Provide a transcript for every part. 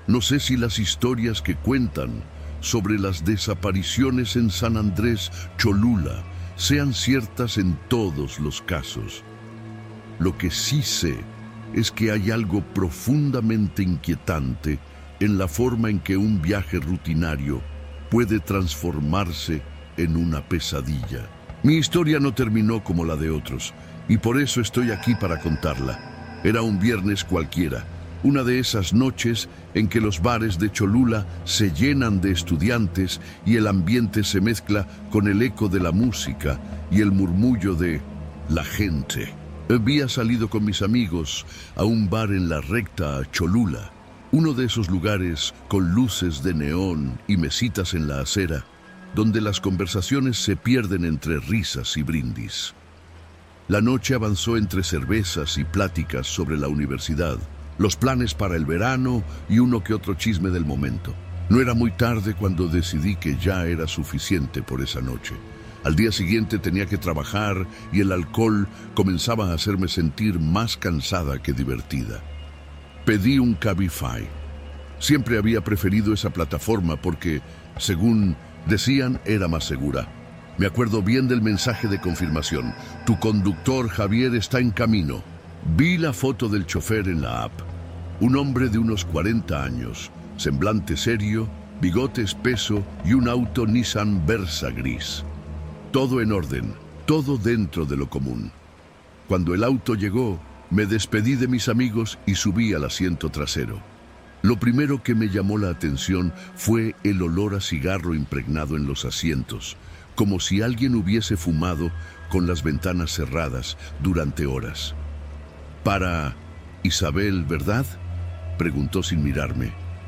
No sé si las historias que cuentan sobre las desapariciones en San Andrés Cholula sean ciertas en todos los casos. Lo que sí sé es que hay algo profundamente inquietante en la forma en que un viaje rutinario puede transformarse en una pesadilla. Mi historia no terminó como la de otros, y por eso estoy aquí para contarla. Era un viernes cualquiera, una de esas noches en que los bares de Cholula se llenan de estudiantes y el ambiente se mezcla con el eco de la música y el murmullo de la gente. Había salido con mis amigos a un bar en la recta a Cholula, uno de esos lugares con luces de neón y mesitas en la acera, donde las conversaciones se pierden entre risas y brindis. La noche avanzó entre cervezas y pláticas sobre la universidad, los planes para el verano y uno que otro chisme del momento. No era muy tarde cuando decidí que ya era suficiente por esa noche. Al día siguiente tenía que trabajar y el alcohol comenzaba a hacerme sentir más cansada que divertida. Pedí un Cabify. Siempre había preferido esa plataforma porque, según decían, era más segura. Me acuerdo bien del mensaje de confirmación. Tu conductor Javier está en camino. Vi la foto del chofer en la app. Un hombre de unos 40 años, semblante serio, bigote espeso y un auto Nissan Versa gris. Todo en orden, todo dentro de lo común. Cuando el auto llegó, me despedí de mis amigos y subí al asiento trasero. Lo primero que me llamó la atención fue el olor a cigarro impregnado en los asientos, como si alguien hubiese fumado con las ventanas cerradas durante horas. «Para Isabel, ¿verdad?», preguntó sin mirarme.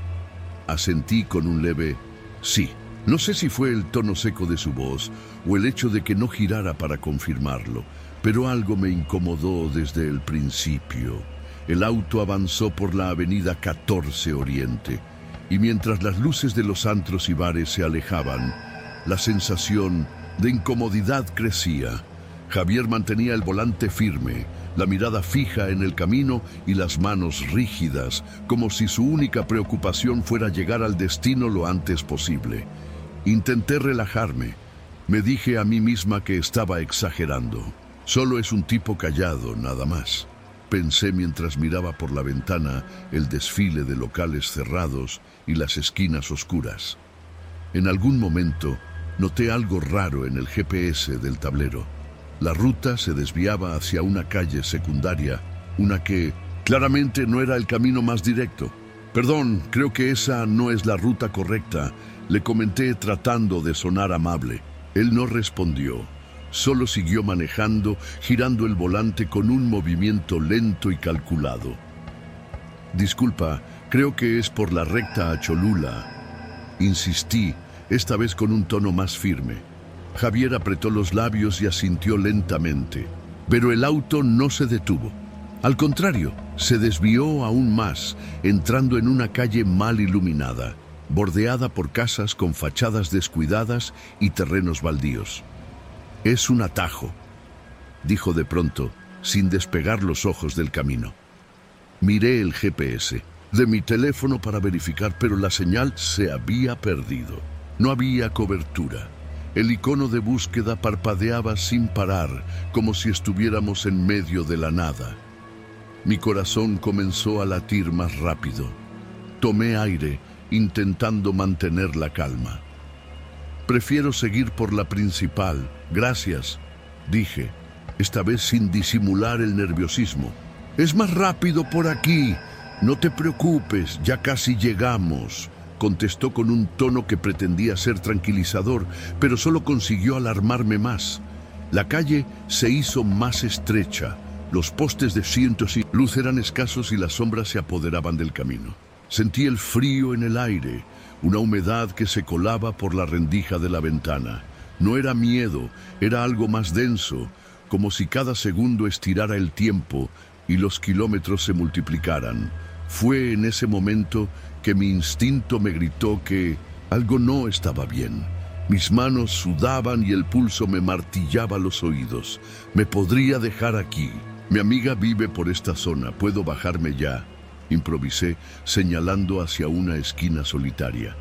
Asentí con un leve «sí». No sé si fue el tono seco de su voz o el hecho de que no girara para confirmarlo, pero algo me incomodó desde el principio. El auto avanzó por la avenida 14 Oriente, y mientras las luces de los antros y bares se alejaban, la sensación de incomodidad crecía. Javier mantenía el volante firme, la mirada fija en el camino y las manos rígidas, como si su única preocupación fuera llegar al destino lo antes posible. Intenté relajarme. Me dije a mí misma que estaba exagerando. Solo es un tipo callado, nada más. Pensé mientras miraba por la ventana el desfile de locales cerrados y las esquinas oscuras. En algún momento noté algo raro en el GPS del tablero. La ruta se desviaba hacia una calle secundaria, una que claramente no era el camino más directo. «Perdón, creo que esa no es la ruta correcta», le comenté tratando de sonar amable. Él no respondió, solo siguió manejando, girando el volante con un movimiento lento y calculado. «Disculpa, creo que es por la recta a Cholula», insistí, esta vez con un tono más firme. Javier apretó los labios y asintió lentamente, pero el auto no se detuvo. Al contrario, se desvió aún más, entrando en una calle mal iluminada, bordeada por casas con fachadas descuidadas y terrenos baldíos. «Es un atajo», dijo de pronto, sin despegar los ojos del camino. Miré el GPS de mi teléfono para verificar, pero la señal se había perdido. No había cobertura. El icono de búsqueda parpadeaba sin parar, como si estuviéramos en medio de la nada. Mi corazón comenzó a latir más rápido. Tomé aire, intentando mantener la calma. «Prefiero seguir por la principal, gracias», dije, esta vez sin disimular el nerviosismo. «Es más rápido por aquí, no te preocupes, ya casi llegamos», contestó con un tono que pretendía ser tranquilizador, pero solo consiguió alarmarme más. La calle se hizo más estrecha, los postes de cientos y luz eran escasos y las sombras se apoderaban del camino. Sentí el frío en el aire, una humedad que se colaba por la rendija de la ventana. No era miedo, era algo más denso, como si cada segundo estirara el tiempo y los kilómetros se multiplicaran. Fue en ese momento que mi instinto me gritó que algo no estaba bien. Mis manos sudaban y el pulso me martillaba los oídos. «Me podría dejar aquí. Mi amiga vive por esta zona, puedo bajarme ya». improvisé, señalando hacia una esquina solitaria.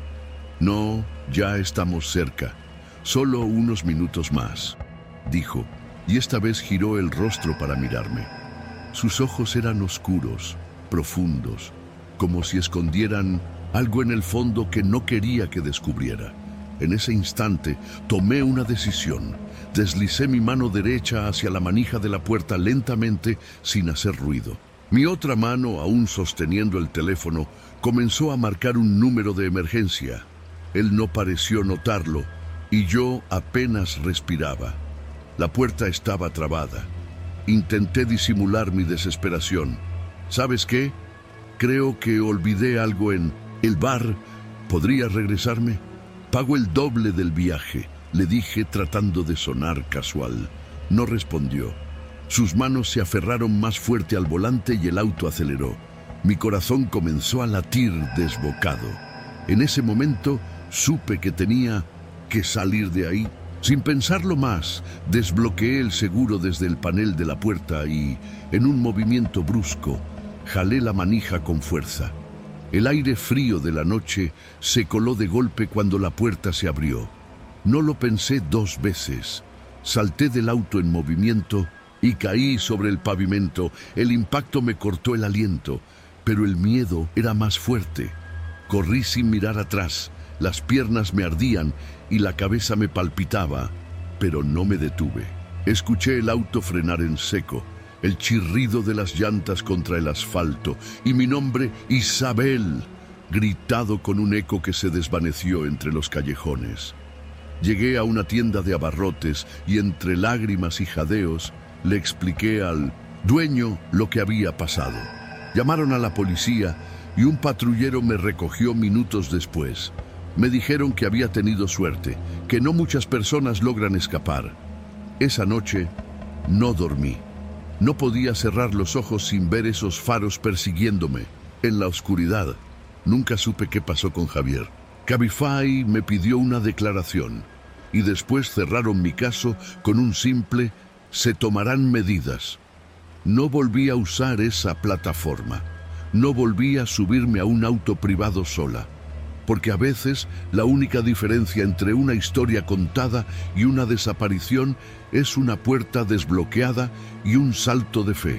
No, ya estamos cerca. Solo unos minutos más, dijo, y esta vez giró el rostro para mirarme. Sus ojos eran oscuros, profundos, como si escondieran algo en el fondo que no quería que descubriera. En ese instante tomé una decisión. Deslicé mi mano derecha hacia la manija de la puerta lentamente, sin hacer ruido. Mi otra mano, aún sosteniendo el teléfono, comenzó a marcar un número de emergencia. Él no pareció notarlo, y yo apenas respiraba. La puerta estaba trabada. Intenté disimular mi desesperación. ¿Sabes qué? Creo que olvidé algo en el bar. ¿Podrías regresarme? Pago el doble del viaje, le dije tratando de sonar casual. No respondió. Sus manos se aferraron más fuerte al volante y el auto aceleró. Mi corazón comenzó a latir desbocado. En ese momento supe que tenía que salir de ahí. Sin pensarlo más, desbloqueé el seguro desde el panel de la puerta y, en un movimiento brusco, jalé la manija con fuerza. El aire frío de la noche se coló de golpe cuando la puerta se abrió. No lo pensé dos veces. Salté del auto en movimiento y caí sobre el pavimento. El impacto me cortó el aliento, pero el miedo era más fuerte. Corrí sin mirar atrás. Las piernas me ardían y la cabeza me palpitaba, pero no me detuve. Escuché el auto frenar en seco, el chirrido de las llantas contra el asfalto y mi nombre, Isabel, gritado con un eco que se desvaneció entre los callejones. Llegué a una tienda de abarrotes y entre lágrimas y jadeos le expliqué al dueño lo que había pasado. Llamaron a la policía y un patrullero me recogió minutos después. Me dijeron que había tenido suerte, que no muchas personas logran escapar. Esa noche no dormí. No podía cerrar los ojos sin ver esos faros persiguiéndome. En la oscuridad, nunca supe qué pasó con Javier. Cabify me pidió una declaración y después cerraron mi caso con un simple «se tomarán medidas». No volví a usar esa plataforma. No volví a subirme a un auto privado sola. Porque a veces la única diferencia entre una historia contada y una desaparición es una puerta desbloqueada y un salto de fe.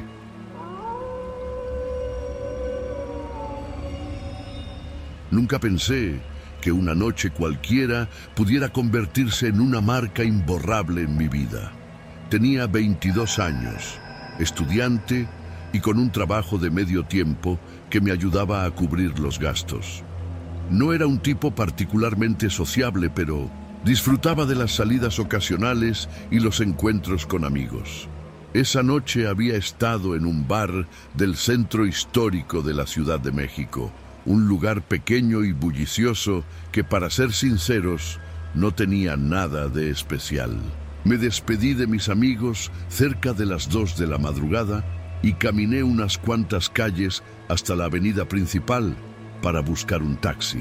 Nunca pensé que una noche cualquiera pudiera convertirse en una marca imborrable en mi vida. Tenía 22 años, estudiante y con un trabajo de medio tiempo que me ayudaba a cubrir los gastos. No era un tipo particularmente sociable, pero disfrutaba de las salidas ocasionales y los encuentros con amigos. Esa noche había estado en un bar del centro histórico de la Ciudad de México, un lugar pequeño y bullicioso que, para ser sinceros, no tenía nada de especial. Me despedí de mis amigos cerca de las 2 de la madrugada y caminé unas cuantas calles hasta la avenida principal para buscar un taxi.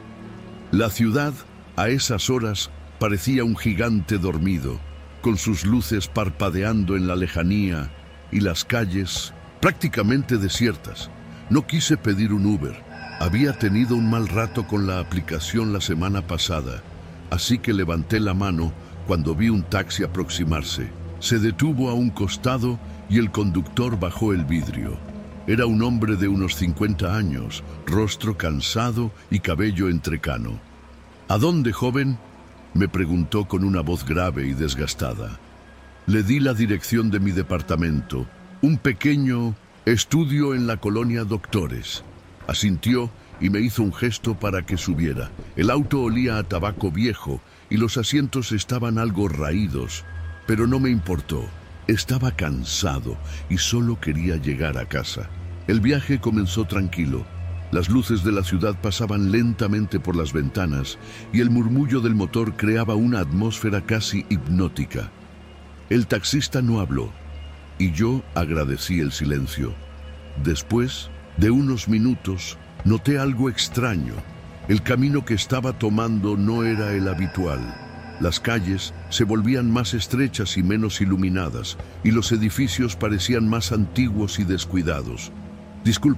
La ciudad, a esas horas, parecía un gigante dormido, con sus luces parpadeando en la lejanía y las calles prácticamente desiertas. No quise pedir un Uber. Había tenido un mal rato con la aplicación la semana pasada, así que levanté la mano cuando vi un taxi aproximarse. Se detuvo a un costado y el conductor bajó el vidrio. Era un hombre de unos 50 años, rostro cansado y cabello entrecano. ¿A dónde, joven?, me preguntó con una voz grave y desgastada. Le di la dirección de mi departamento, un pequeño estudio en la colonia Doctores. Asintió y me hizo un gesto para que subiera. El auto olía a tabaco viejo y los asientos estaban algo raídos, pero no me importó. Estaba cansado y solo quería llegar a casa. El viaje comenzó tranquilo. Las luces de la ciudad pasaban lentamente por las ventanas y el murmullo del motor creaba una atmósfera casi hipnótica. El taxista no habló y yo agradecí el silencio. Después de unos minutos, noté algo extraño. El camino que estaba tomando no era el habitual. Las calles se volvían más estrechas y menos iluminadas, y los edificios parecían más antiguos y descuidados. «Disculpe,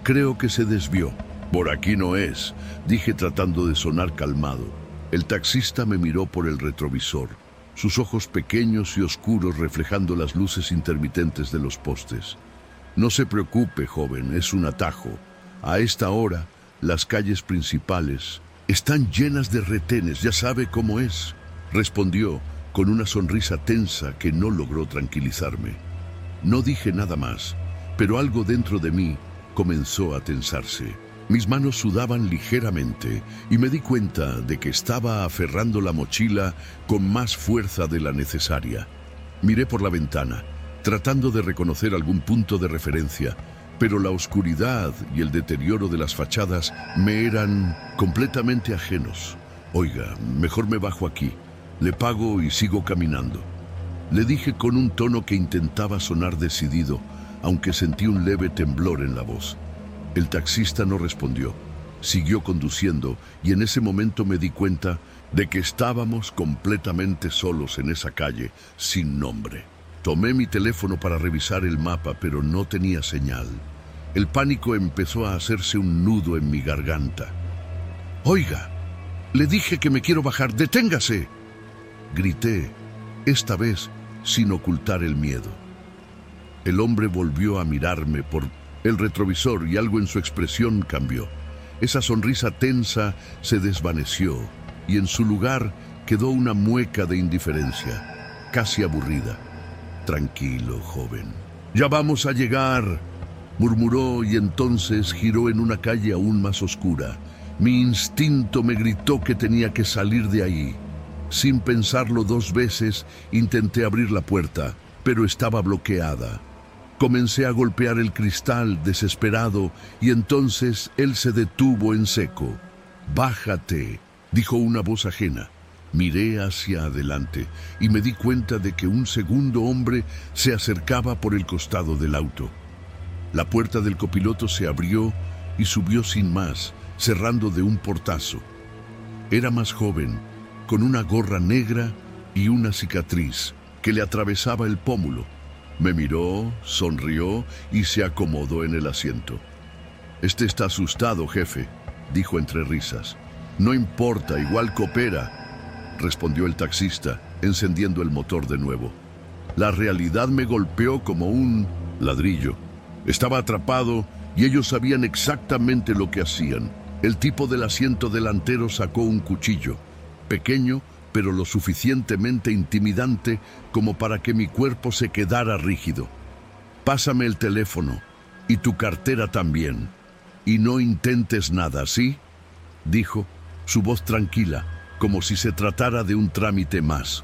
Creo que se desvió. Por aquí no es, dije tratando de sonar calmado. El taxista me miró por el retrovisor, sus ojos pequeños y oscuros reflejando las luces intermitentes de los postes. No se preocupe, joven, es un atajo. A esta hora, las calles principales están llenas de retenes, ya sabe cómo es, respondió con una sonrisa tensa que no logró tranquilizarme. No dije nada más, pero algo dentro de mí comenzó a tensarse. Mis manos sudaban ligeramente y me di cuenta de que estaba aferrando la mochila con más fuerza de la necesaria. Miré por la ventana, tratando de reconocer algún punto de referencia, pero la oscuridad y el deterioro de las fachadas me eran completamente ajenos. Oiga, mejor me bajo aquí, le pago y sigo caminando. Le dije con un tono que intentaba sonar decidido, aunque sentí un leve temblor en la voz. El taxista no respondió, siguió conduciendo y en ese momento me di cuenta de que estábamos completamente solos en esa calle, sin nombre. Tomé mi teléfono para revisar el mapa, pero no tenía señal. El pánico empezó a hacerse un nudo en mi garganta. «Oiga, le dije que me quiero bajar, deténgase», grité, esta vez sin ocultar el miedo. El hombre volvió a mirarme por el retrovisor y algo en su expresión cambió. Esa sonrisa tensa se desvaneció y en su lugar quedó una mueca de indiferencia, casi aburrida. «Tranquilo, joven. Ya vamos a llegar», murmuró y entonces giró en una calle aún más oscura. Mi instinto me gritó que tenía que salir de ahí. Sin pensarlo 2 veces, intenté abrir la puerta, pero estaba bloqueada. Comencé a golpear el cristal, desesperado, y entonces él se detuvo en seco. «Bájate», dijo una voz ajena. Miré hacia adelante y me di cuenta de que un segundo hombre se acercaba por el costado del auto. La puerta del copiloto se abrió y subió sin más, cerrando de un portazo. Era más joven, con una gorra negra y una cicatriz que le atravesaba el pómulo. Me miró, sonrió y se acomodó en el asiento. «Este está asustado, jefe», dijo entre risas. «No importa, igual coopera», respondió el taxista, encendiendo el motor de nuevo. La realidad me golpeó como un ladrillo. Estaba atrapado y ellos sabían exactamente lo que hacían. El tipo del asiento delantero sacó un cuchillo, pequeño, pero lo suficientemente intimidante como para que mi cuerpo se quedara rígido. «Pásame el teléfono y tu cartera también. Y no intentes nada, ¿sí?», dijo, su voz tranquila, como si se tratara de un trámite más.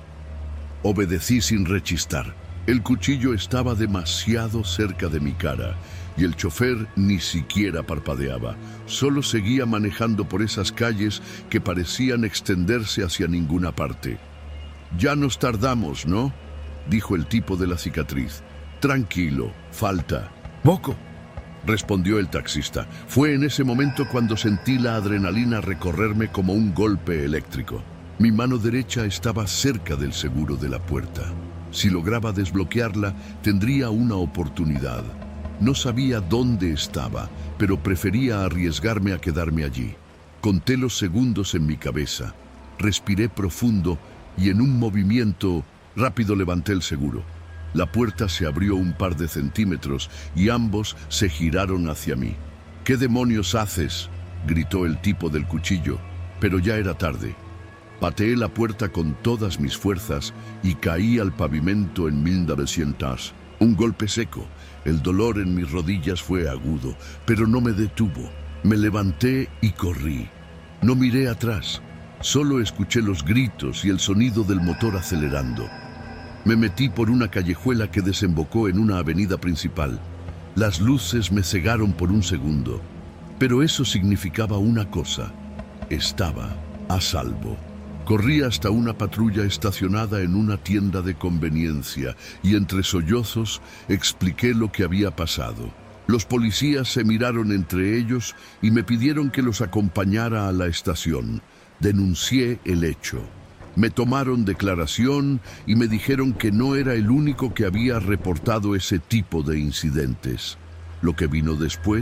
Obedecí sin rechistar. El cuchillo estaba demasiado cerca de mi cara y el chofer ni siquiera parpadeaba. Solo seguía manejando por esas calles que parecían extenderse hacia ninguna parte. «Ya nos tardamos, ¿no?», dijo el tipo de la cicatriz. «Tranquilo, falta poco», respondió el taxista. Fue en ese momento cuando sentí la adrenalina recorrerme como un golpe eléctrico. Mi mano derecha estaba cerca del seguro de la puerta. Si lograba desbloquearla, tendría una oportunidad. No sabía dónde estaba, pero prefería arriesgarme a quedarme allí. Conté los segundos en mi cabeza. Respiré profundo y en un movimiento rápido levanté el seguro. La puerta se abrió un par de centímetros y ambos se giraron hacia mí. «¿Qué demonios haces?», gritó el tipo del cuchillo, pero ya era tarde. Pateé la puerta con todas mis fuerzas y caí al pavimento en 1900. Un golpe seco. El dolor en mis rodillas fue agudo, pero no me detuvo. Me levanté y corrí. No miré atrás. Solo escuché los gritos y el sonido del motor acelerando. Me metí por una callejuela que desembocó en una avenida principal. Las luces me cegaron por un segundo, pero eso significaba una cosa: estaba a salvo. Corrí hasta una patrulla estacionada en una tienda de conveniencia y entre sollozos expliqué lo que había pasado. Los policías se miraron entre ellos y me pidieron que los acompañara a la estación. Denuncié el hecho. Me tomaron declaración y me dijeron que no era el único que había reportado ese tipo de incidentes. Lo que vino después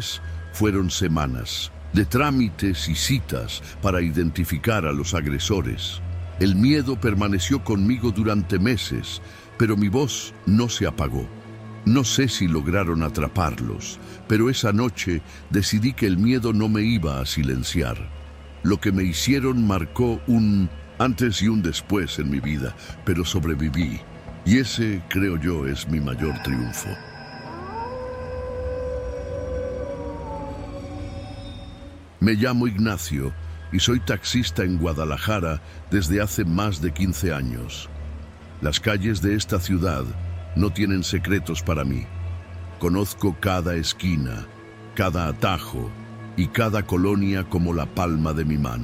Fueron semanas de trámites y citas para identificar a los agresores. El miedo permaneció conmigo durante meses, pero mi voz no se apagó. No sé si lograron atraparlos, pero esa noche decidí que el miedo no me iba a silenciar. Lo que me hicieron marcó un antes y un después en mi vida, pero sobreviví. Y ese, creo yo, es mi mayor triunfo. Me llamo Ignacio y soy taxista en Guadalajara desde hace más de 15 años. Las calles de esta ciudad no tienen secretos para mí. Conozco cada esquina, cada atajo y cada colonia como la palma de mi mano.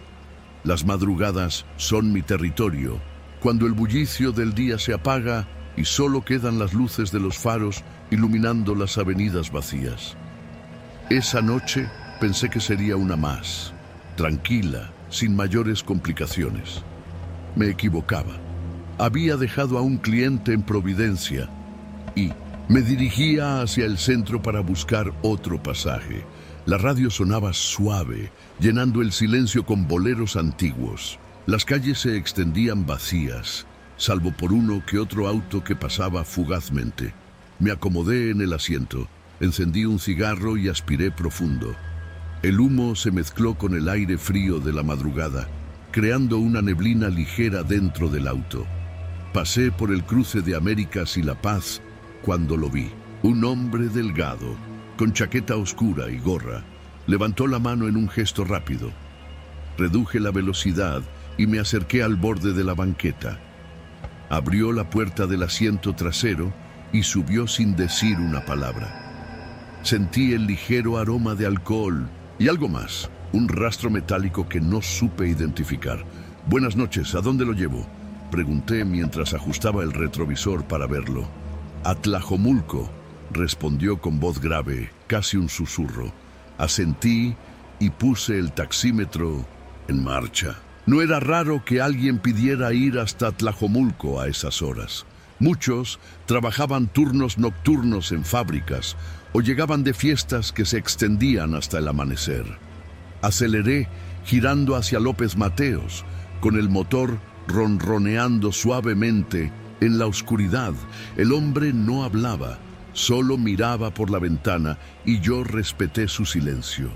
Las madrugadas son mi territorio, cuando el bullicio del día se apaga y solo quedan las luces de los faros iluminando las avenidas vacías. Esa noche pensé que sería una más, tranquila, sin mayores complicaciones. Me equivocaba. Había dejado a un cliente en Providencia y me dirigía hacia el centro para buscar otro pasaje. La radio sonaba suave, llenando el silencio con boleros antiguos. Las calles se extendían vacías, salvo por uno que otro auto que pasaba fugazmente. Me acomodé en el asiento, encendí un cigarro y aspiré profundo. El humo se mezcló con el aire frío de la madrugada, creando una neblina ligera dentro del auto. Pasé por el cruce de Américas y La Paz cuando lo vi. Un hombre delgado, con chaqueta oscura y gorra, levantó la mano en un gesto rápido. Reduje la velocidad y me acerqué al borde de la banqueta. Abrió la puerta del asiento trasero y subió sin decir una palabra. Sentí el ligero aroma de alcohol y algo más, un rastro metálico que no supe identificar. «Buenas noches, ¿a dónde lo llevo?», pregunté mientras ajustaba el retrovisor para verlo. «A Tlajomulco», respondió con voz grave, casi un susurro. Asentí y puse el taxímetro en marcha. No era raro que alguien pidiera ir hasta Tlajomulco a esas horas. Muchos trabajaban turnos nocturnos en fábricas o llegaban de fiestas que se extendían hasta el amanecer. Aceleré girando hacia López Mateos, con el motor ronroneando suavemente en la oscuridad. El hombre no hablaba, solo miraba por la ventana y yo respeté su silencio.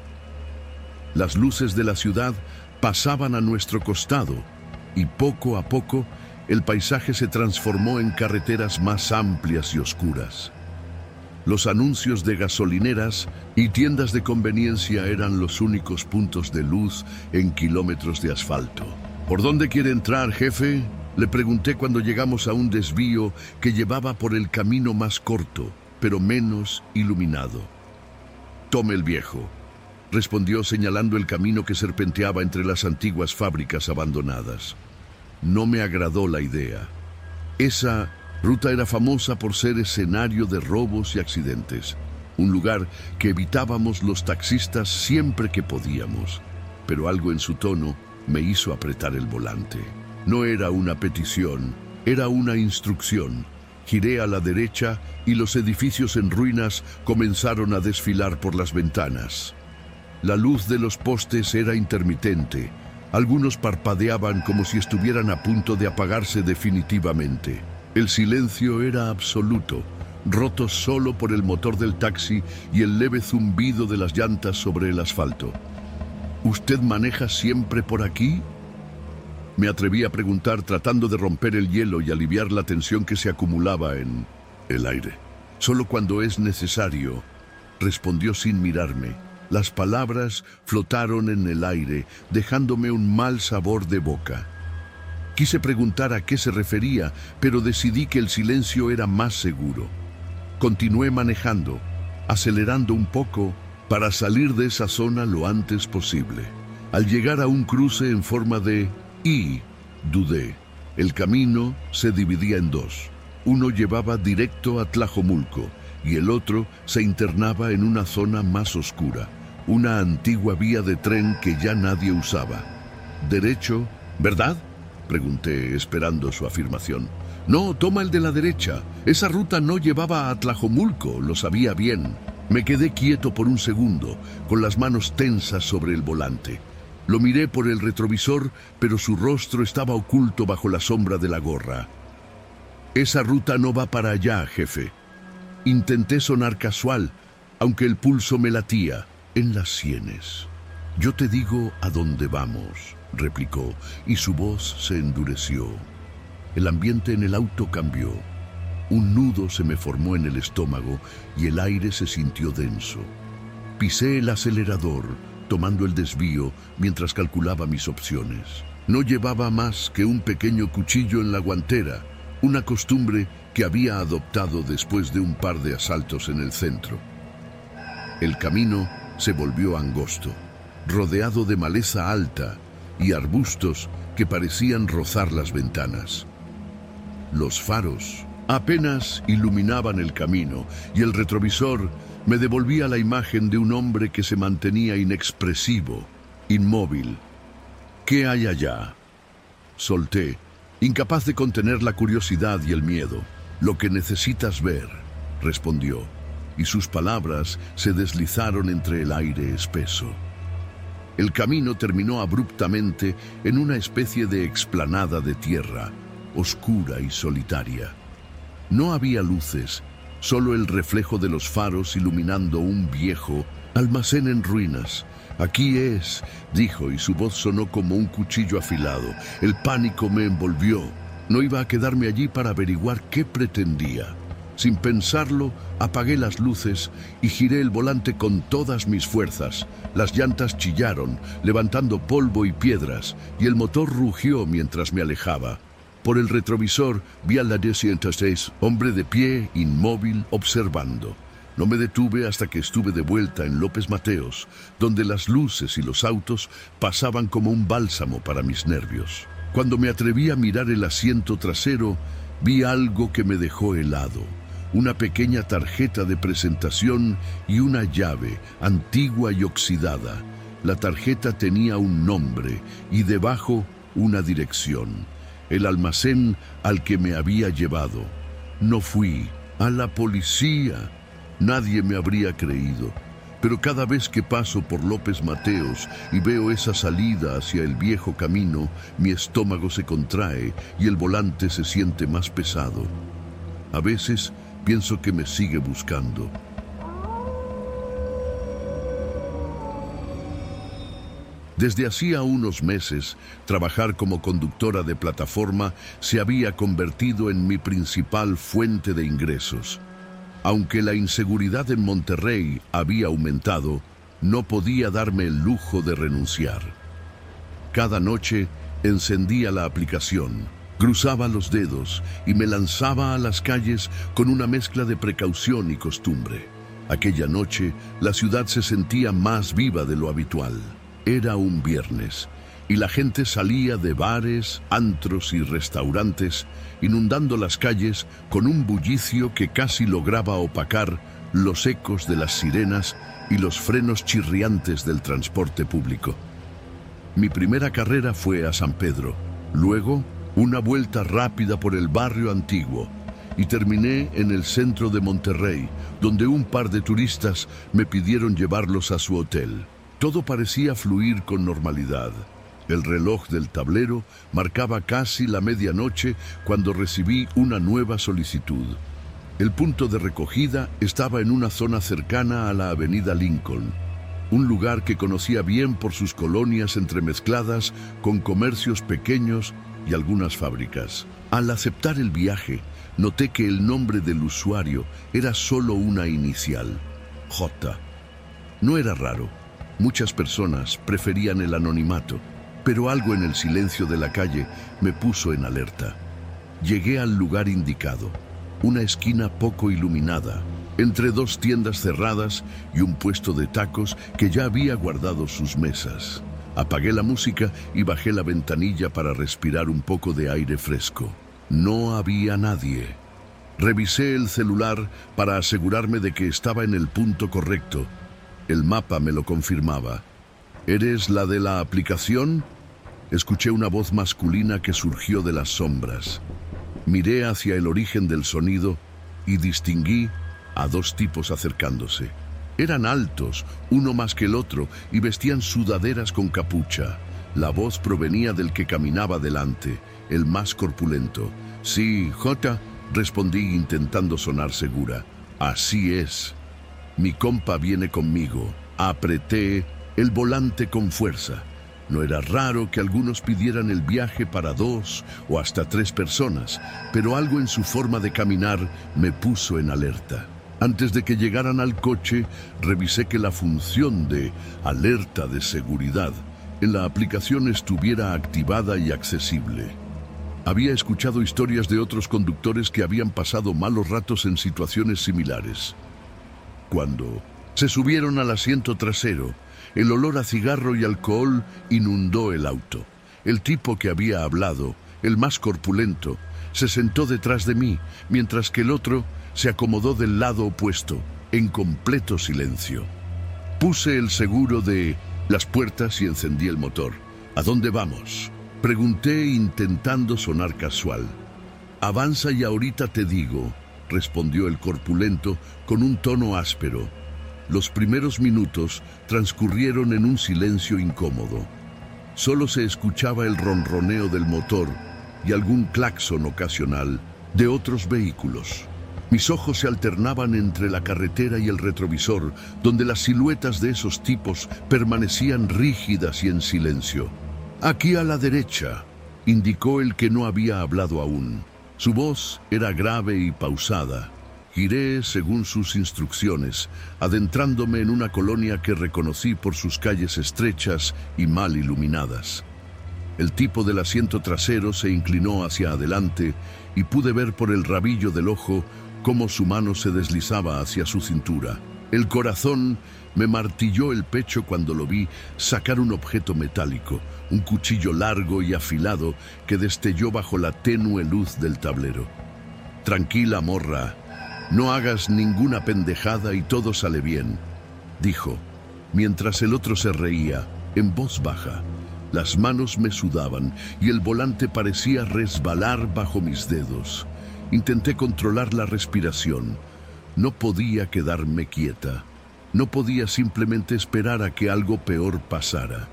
Las luces de la ciudad pasaban a nuestro costado y poco a poco el paisaje se transformó en carreteras más amplias y oscuras. Los anuncios de gasolineras y tiendas de conveniencia eran los únicos puntos de luz en kilómetros de asfalto. «¿Por dónde quiere entrar, jefe?», le pregunté cuando llegamos a un desvío que llevaba por el camino más corto, pero menos iluminado. «Tome el viejo», respondió señalando el camino que serpenteaba entre las antiguas fábricas abandonadas. No me agradó la idea. Esa ruta era famosa por ser escenario de robos y accidentes, un lugar que evitábamos los taxistas siempre que podíamos, pero algo en su tono me hizo apretar el volante. No era una petición, era una instrucción. Giré a la derecha y los edificios en ruinas comenzaron a desfilar por las ventanas. La luz de los postes era intermitente. Algunos parpadeaban como si estuvieran a punto de apagarse definitivamente. El silencio era absoluto, roto solo por el motor del taxi y el leve zumbido de las llantas sobre el asfalto. «¿Usted maneja siempre por aquí?», me atreví a preguntar, tratando de romper el hielo y aliviar la tensión que se acumulaba en el aire. «Solo cuando es necesario», respondió sin mirarme. Las palabras flotaron en el aire, dejándome un mal sabor de boca. Quise preguntar a qué se refería, pero decidí que el silencio era más seguro. Continué manejando, acelerando un poco para salir de esa zona lo antes posible. Al llegar a un cruce en forma de I, dudé. El camino se dividía en dos. Uno llevaba directo a Tlajomulco y el otro se internaba en una zona más oscura, una antigua vía de tren que ya nadie usaba. «Derecho, ¿verdad?», pregunté, esperando su afirmación. «No, toma el de la derecha. Esa ruta no llevaba a Tlajomulco, lo sabía bien». Me quedé quieto por un segundo, con las manos tensas sobre el volante. Lo miré por el retrovisor, pero su rostro estaba oculto bajo la sombra de la gorra. Esa ruta no va para allá, jefe. Intenté sonar casual, aunque el pulso me latía en las sienes. Yo te digo a dónde vamos, replicó, y su voz se endureció. El ambiente en el auto cambió. Un nudo se me formó en el estómago y el aire se sintió denso. Pisé el acelerador, tomando el desvío mientras calculaba mis opciones. No llevaba más que un pequeño cuchillo en la guantera, una costumbre que había adoptado después de un par de asaltos en el centro. El camino se volvió angosto, rodeado de maleza alta y arbustos que parecían rozar las ventanas. Los faros apenas iluminaban el camino y el retrovisor me devolvía la imagen de un hombre que se mantenía inexpresivo, inmóvil. ¿Qué hay allá? Solté, incapaz de contener la curiosidad y el miedo. Lo que necesitas ver, respondió, y sus palabras se deslizaron entre el aire espeso. El camino terminó abruptamente en una especie de explanada de tierra, oscura y solitaria. No había luces, solo el reflejo de los faros iluminando un viejo almacén en ruinas. Aquí es, dijo, y su voz sonó como un cuchillo afilado. El pánico me envolvió. No iba a quedarme allí para averiguar qué pretendía. Sin pensarlo, apagué las luces y giré el volante con todas mis fuerzas. Las llantas chillaron, levantando polvo y piedras, y el motor rugió mientras me alejaba. Por el retrovisor vi al D-106, hombre de pie, inmóvil, observando. No me detuve hasta que estuve de vuelta en López Mateos, donde las luces y los autos pasaban como un bálsamo para mis nervios. Cuando me atreví a mirar el asiento trasero, vi algo que me dejó helado. Una pequeña tarjeta de presentación y una llave, antigua y oxidada. La tarjeta tenía un nombre y debajo una dirección. El almacén al que me había llevado. No fui. A la policía. Nadie me habría creído. Pero cada vez que paso por López Mateos y veo esa salida hacia el viejo camino, mi estómago se contrae y el volante se siente más pesado. A veces pienso que me sigue buscando. Desde hacía unos meses, trabajar como conductora de plataforma se había convertido en mi principal fuente de ingresos. Aunque la inseguridad en Monterrey había aumentado, no podía darme el lujo de renunciar. Cada noche encendía la aplicación, cruzaba los dedos y me lanzaba a las calles con una mezcla de precaución y costumbre. Aquella noche, la ciudad se sentía más viva de lo habitual. Era un viernes y la gente salía de bares, antros y restaurantes, inundando las calles con un bullicio que casi lograba opacar los ecos de las sirenas y los frenos chirriantes del transporte público. Mi primera carrera fue a San Pedro, luego una vuelta rápida por el barrio antiguo y terminé en el centro de Monterrey, donde un par de turistas me pidieron llevarlos a su hotel. Todo parecía fluir con normalidad. El reloj del tablero marcaba casi la medianoche cuando recibí una nueva solicitud. El punto de recogida estaba en una zona cercana a la avenida Lincoln, un lugar que conocía bien por sus colonias entremezcladas con comercios pequeños y algunas fábricas. Al aceptar el viaje, noté que el nombre del usuario era solo una inicial, J. No era raro. Muchas personas preferían el anonimato, pero algo en el silencio de la calle me puso en alerta. Llegué al lugar indicado, una esquina poco iluminada, entre dos tiendas cerradas y un puesto de tacos que ya había guardado sus mesas. Apagué la música y bajé la ventanilla para respirar un poco de aire fresco. No había nadie. Revisé el celular para asegurarme de que estaba en el punto correcto. El mapa me lo confirmaba. ¿Eres la de la aplicación? Escuché una voz masculina que surgió de las sombras. Miré hacia el origen del sonido y distinguí a dos tipos acercándose. Eran altos, uno más que el otro, y vestían sudaderas con capucha. La voz provenía del que caminaba delante, el más corpulento. «Sí, Jota», respondí intentando sonar segura. «Así es. Mi compa viene conmigo». Apreté el volante con fuerza. No era raro que algunos pidieran el viaje para 2 o hasta 3 personas, pero algo en su forma de caminar me puso en alerta. Antes de que llegaran al coche, revisé que la función de alerta de seguridad en la aplicación estuviera activada y accesible. Había escuchado historias de otros conductores que habían pasado malos ratos en situaciones similares. Cuando se subieron al asiento trasero, el olor a cigarro y alcohol inundó el auto. El tipo que había hablado, el más corpulento, se sentó detrás de mí, mientras que el otro se acomodó del lado opuesto, en completo silencio. Puse el seguro de las puertas y encendí el motor. «¿A dónde vamos?», pregunté intentando sonar casual. «Avanza y ahorita te digo», respondió el corpulento con un tono áspero. Los primeros minutos transcurrieron en un silencio incómodo. Solo se escuchaba el ronroneo del motor y algún claxon ocasional de otros vehículos. Mis ojos se alternaban entre la carretera y el retrovisor, donde las siluetas de esos tipos permanecían rígidas y en silencio. «Aquí a la derecha», indicó el que no había hablado aún. Su voz era grave y pausada. Giré según sus instrucciones, adentrándome en una colonia que reconocí por sus calles estrechas y mal iluminadas. El tipo del asiento trasero se inclinó hacia adelante y pude ver por el rabillo del ojo cómo su mano se deslizaba hacia su cintura. El corazón me martilló el pecho cuando lo vi sacar un objeto metálico, un cuchillo largo y afilado que destelló bajo la tenue luz del tablero. «Tranquila, morra. No hagas ninguna pendejada y todo sale bien», dijo, mientras el otro se reía, en voz baja. Las manos me sudaban y el volante parecía resbalar bajo mis dedos. Intenté controlar la respiración. No podía quedarme quieta. No podía simplemente esperar a que algo peor pasara.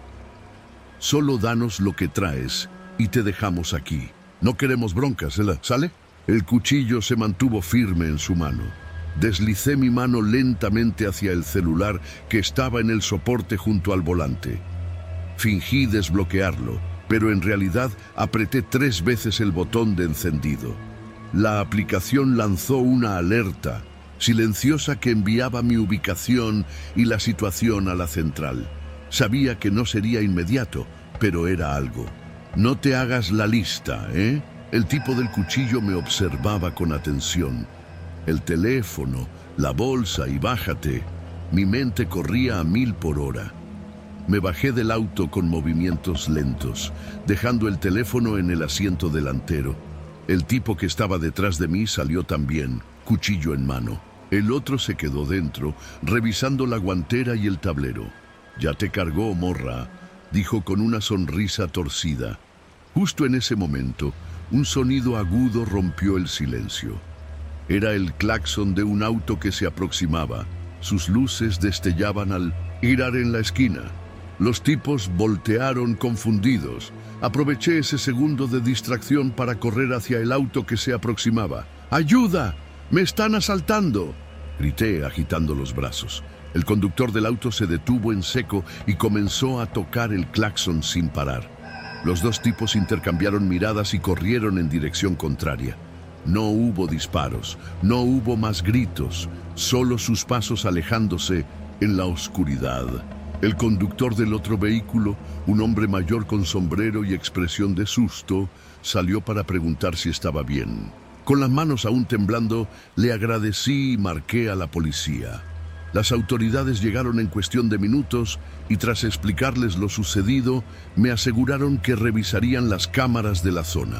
«Solo danos lo que traes y te dejamos aquí. No queremos broncas, ¿sale?» El cuchillo se mantuvo firme en su mano. Deslicé mi mano lentamente hacia el celular que estaba en el soporte junto al volante. Fingí desbloquearlo, pero en realidad apreté 3 veces el botón de encendido. La aplicación lanzó una alerta silenciosa que enviaba mi ubicación y la situación a la central. Sabía que no sería inmediato, pero era algo. «No te hagas la lista, ¿eh?» El tipo del cuchillo me observaba con atención. El teléfono, la bolsa y bájate. Mi mente corría a 1000 por hora. Me bajé del auto con movimientos lentos, dejando el teléfono en el asiento delantero. El tipo que estaba detrás de mí salió también, cuchillo en mano. El otro se quedó dentro, revisando la guantera y el tablero. «Ya te cargó, morra», dijo con una sonrisa torcida. Justo en ese momento, un sonido agudo rompió el silencio. Era el claxon de un auto que se aproximaba. Sus luces destellaban al girar en la esquina. Los tipos voltearon confundidos. Aproveché ese segundo de distracción para correr hacia el auto que se aproximaba. «¡Ayuda! ¡Me están asaltando!», grité agitando los brazos. El conductor del auto se detuvo en seco y comenzó a tocar el claxon sin parar. Los 2 tipos intercambiaron miradas y corrieron en dirección contraria. No hubo disparos, no hubo más gritos, solo sus pasos alejándose en la oscuridad. El conductor del otro vehículo, un hombre mayor con sombrero y expresión de susto, salió para preguntar si estaba bien. Con las manos aún temblando, le agradecí y marqué a la policía. Las autoridades llegaron en cuestión de minutos y tras explicarles lo sucedido, me aseguraron que revisarían las cámaras de la zona.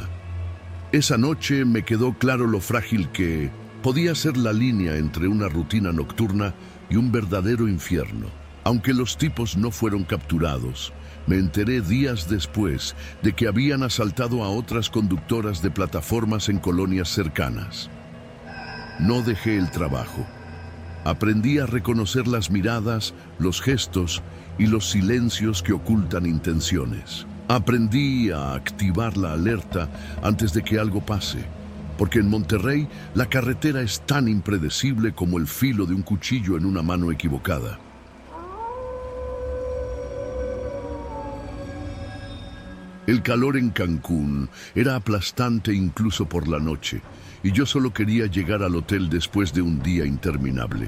Esa noche me quedó claro lo frágil que podía ser la línea entre una rutina nocturna y un verdadero infierno. Aunque los tipos no fueron capturados, me enteré días después de que habían asaltado a otras conductoras de plataformas en colonias cercanas. No dejé el trabajo. Aprendí a reconocer las miradas, los gestos y los silencios que ocultan intenciones. Aprendí a activar la alerta antes de que algo pase, porque en Monterrey la carretera es tan impredecible como el filo de un cuchillo en una mano equivocada. El calor en Cancún era aplastante incluso por la noche, y yo solo quería llegar al hotel después de un día interminable.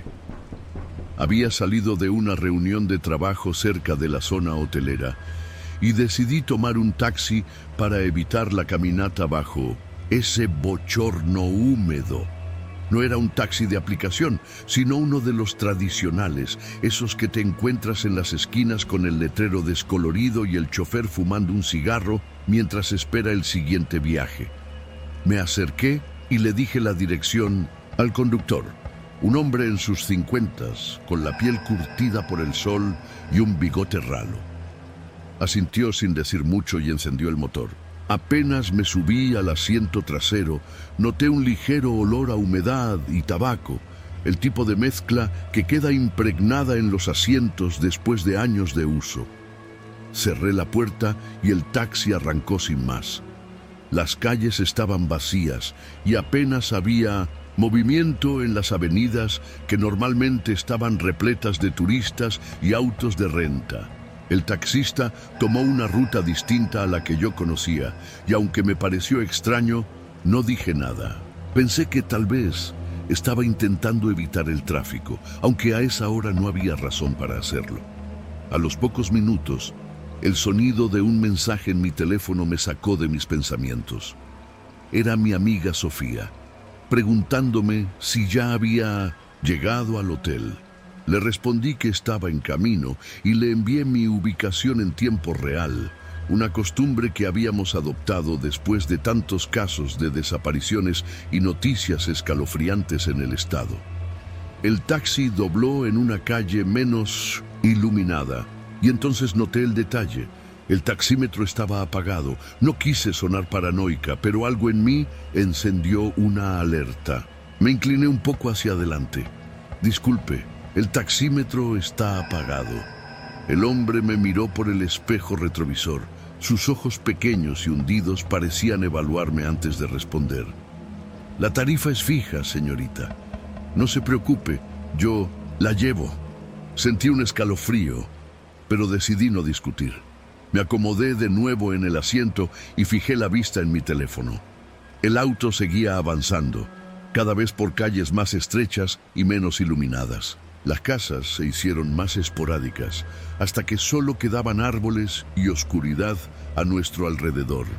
Había salido de una reunión de trabajo cerca de la zona hotelera y decidí tomar un taxi para evitar la caminata bajo ese bochorno húmedo. No era un taxi de aplicación, sino uno de los tradicionales, esos que te encuentras en las esquinas con el letrero descolorido y el chofer fumando un cigarro mientras espera el siguiente viaje. Me acerqué y le dije la dirección al conductor, un hombre en sus 50s, con la piel curtida por el sol y un bigote ralo. Asintió sin decir mucho y encendió el motor. Apenas me subí al asiento trasero, noté un ligero olor a humedad y tabaco, el tipo de mezcla que queda impregnada en los asientos después de años de uso. Cerré la puerta y el taxi arrancó sin más. Las calles estaban vacías y apenas había movimiento en las avenidas que normalmente estaban repletas de turistas y autos de renta. El taxista tomó una ruta distinta a la que yo conocía, y aunque me pareció extraño, no dije nada. Pensé que tal vez estaba intentando evitar el tráfico, aunque a esa hora no había razón para hacerlo. A los pocos minutos, el sonido de un mensaje en mi teléfono me sacó de mis pensamientos. Era mi amiga Sofía, preguntándome si ya había llegado al hotel. Le respondí que estaba en camino y le envié mi ubicación en tiempo real, una costumbre que habíamos adoptado después de tantos casos de desapariciones y noticias escalofriantes en el estado. El taxi dobló en una calle menos iluminada y entonces noté el detalle. El taxímetro estaba apagado. No quise sonar paranoica, pero algo en mí encendió una alerta. Me incliné un poco hacia adelante. Disculpe. El taxímetro está apagado. El hombre me miró por el espejo retrovisor. Sus ojos pequeños y hundidos parecían evaluarme antes de responder. La tarifa es fija, señorita. No se preocupe, yo la llevo. Sentí un escalofrío, pero decidí no discutir. Me acomodé de nuevo en el asiento y fijé la vista en mi teléfono. El auto seguía avanzando, cada vez por calles más estrechas y menos iluminadas. Las casas se hicieron más esporádicas, hasta que solo quedaban árboles y oscuridad a nuestro alrededor.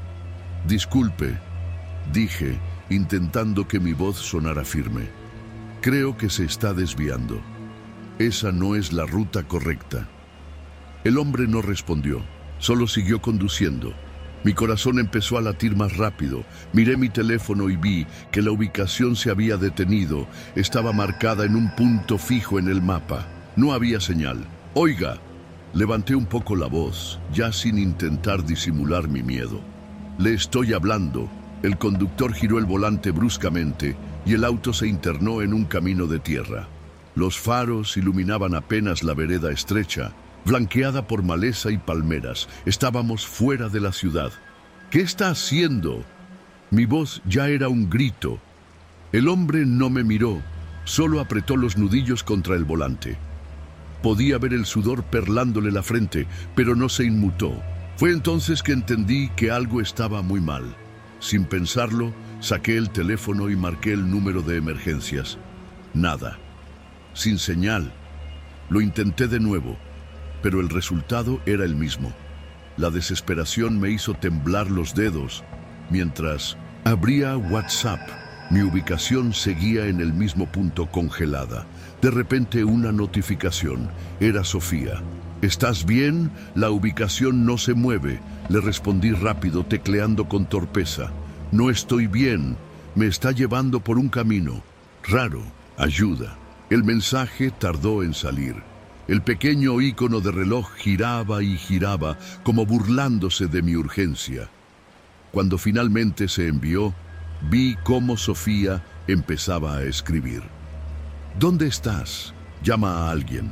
Disculpe, dije, intentando que mi voz sonara firme. Creo que se está desviando. Esa no es la ruta correcta. El hombre no respondió, solo siguió conduciendo. Mi corazón empezó a latir más rápido. Miré mi teléfono y vi que la ubicación se había detenido. Estaba marcada en un punto fijo en el mapa. No había señal. Oiga, levanté un poco la voz, ya sin intentar disimular mi miedo. Le estoy hablando. El conductor giró el volante bruscamente y el auto se internó en un camino de tierra. Los faros iluminaban apenas la vereda estrecha, blanqueada por maleza y palmeras. Estábamos fuera de la ciudad. ¿Qué está haciendo? Mi voz ya era un grito. El hombre no me miró, solo apretó los nudillos contra el volante. Podía ver el sudor perlándole la frente, pero no se inmutó. Fue entonces que entendí que algo estaba muy mal. Sin pensarlo, saqué el teléfono y marqué el número de emergencias. Nada. Sin señal. Lo intenté de nuevo, pero el resultado era el mismo. La desesperación me hizo temblar los dedos. Mientras abría WhatsApp, mi ubicación seguía en el mismo punto congelada. De repente una notificación. Era Sofía. ¿Estás bien? La ubicación no se mueve. Le respondí rápido, tecleando con torpeza. No estoy bien. Me está llevando por un camino raro. Ayuda. El mensaje tardó en salir. El pequeño ícono de reloj giraba y giraba, como burlándose de mi urgencia. Cuando finalmente se envió, vi cómo Sofía empezaba a escribir. ¿Dónde estás? Llama a alguien.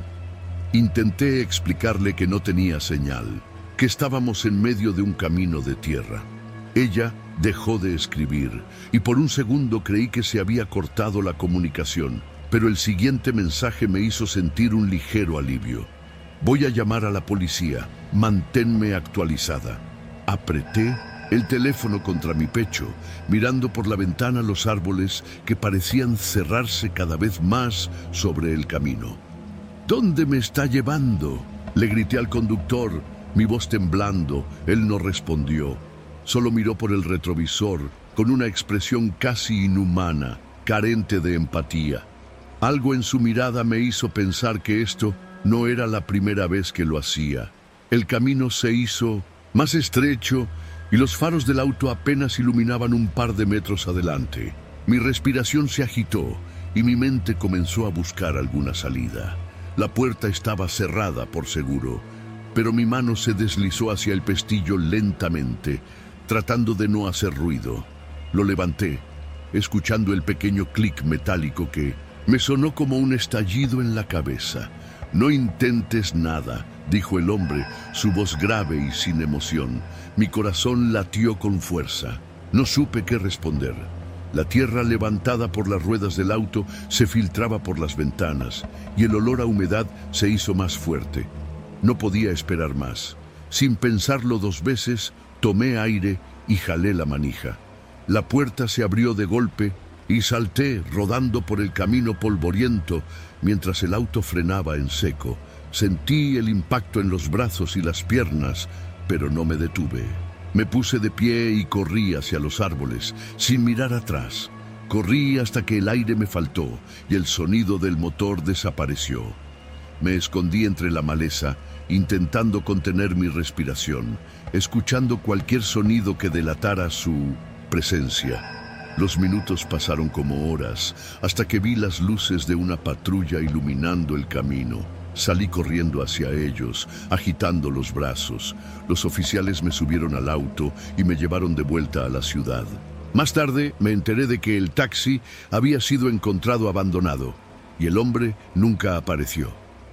Intenté explicarle que no tenía señal, que estábamos en medio de un camino de tierra. Ella dejó de escribir y por un segundo creí que se había cortado la comunicación, pero el siguiente mensaje me hizo sentir un ligero alivio. Voy a llamar a la policía, manténme actualizada. Apreté el teléfono contra mi pecho, mirando por la ventana los árboles que parecían cerrarse cada vez más sobre el camino. ¿Dónde me está llevando?, le grité al conductor, mi voz temblando. Él no respondió. Solo miró por el retrovisor con una expresión casi inhumana, carente de empatía. Algo en su mirada me hizo pensar que esto no era la primera vez que lo hacía. El camino se hizo más estrecho y los faros del auto apenas iluminaban un par de metros adelante. Mi respiración se agitó y mi mente comenzó a buscar alguna salida. La puerta estaba cerrada por seguro, pero mi mano se deslizó hacia el pestillo lentamente, tratando de no hacer ruido. Lo levanté, escuchando el pequeño clic metálico que me sonó como un estallido en la cabeza. «No intentes nada», dijo el hombre, su voz grave y sin emoción. Mi corazón latió con fuerza. No supe qué responder. La tierra levantada por las ruedas del auto se filtraba por las ventanas y el olor a humedad se hizo más fuerte. No podía esperar más. Sin pensarlo dos veces, tomé aire y jalé la manija. La puerta se abrió de golpe y salté rodando por el camino polvoriento mientras el auto frenaba en seco. Sentí el impacto en los brazos y las piernas, pero no me detuve. Me puse de pie y corrí hacia los árboles, sin mirar atrás. Corrí hasta que el aire me faltó y el sonido del motor desapareció. Me escondí entre la maleza, intentando contener mi respiración, escuchando cualquier sonido que delatara su presencia. Los minutos pasaron como horas, hasta que vi las luces de una patrulla iluminando el camino. Salí corriendo hacia ellos, agitando los brazos. Los oficiales me subieron al auto y me llevaron de vuelta a la ciudad. Más tarde me enteré de que el taxi había sido encontrado abandonado y el hombre nunca apareció.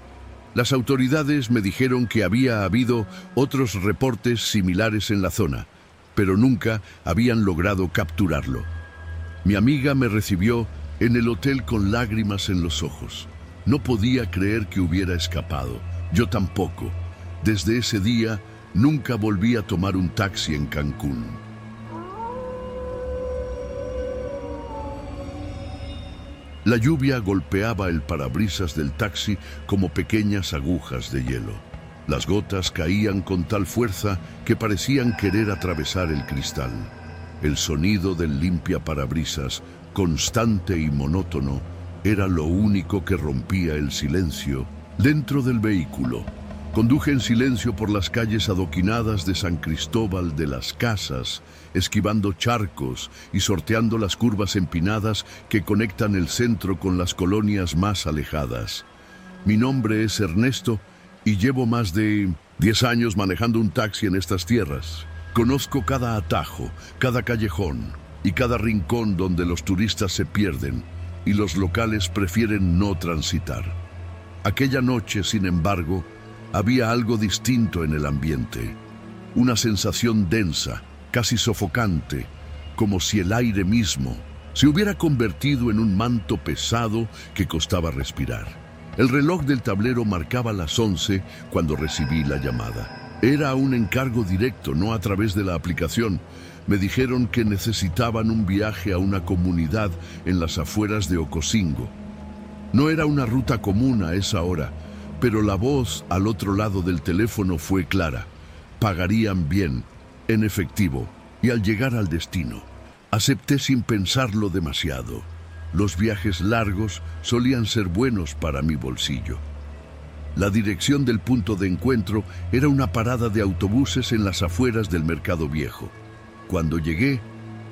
Las autoridades me dijeron que había habido otros reportes similares en la zona, pero nunca habían logrado capturarlo. Mi amiga me recibió en el hotel con lágrimas en los ojos. No podía creer que hubiera escapado. Yo tampoco. Desde ese día, nunca volví a tomar un taxi en Cancún. La lluvia golpeaba el parabrisas del taxi como pequeñas agujas de hielo. Las gotas caían con tal fuerza que parecían querer atravesar el cristal. El sonido del limpiaparabrisas, constante y monótono, era lo único que rompía el silencio dentro del vehículo. Conduje en silencio por las calles adoquinadas de San Cristóbal de las Casas, esquivando charcos y sorteando las curvas empinadas que conectan el centro con las colonias más alejadas. Mi nombre es Ernesto y llevo más de 10 años manejando un taxi en estas tierras. Conozco cada atajo, cada callejón y cada rincón donde los turistas se pierden y los locales prefieren no transitar. Aquella noche, sin embargo, había algo distinto en el ambiente. Una sensación densa, casi sofocante, como si el aire mismo se hubiera convertido en un manto pesado que costaba respirar. El reloj del tablero marcaba las 11 cuando recibí la llamada. Era un encargo directo, no a través de la aplicación. Me dijeron que necesitaban un viaje a una comunidad en las afueras de Ocosingo. No era una ruta común a esa hora, pero la voz al otro lado del teléfono fue clara. Pagarían bien, en efectivo, y al llegar al destino, acepté sin pensarlo demasiado. Los viajes largos solían ser buenos para mi bolsillo. La dirección del punto de encuentro era una parada de autobuses en las afueras del Mercado Viejo. Cuando llegué,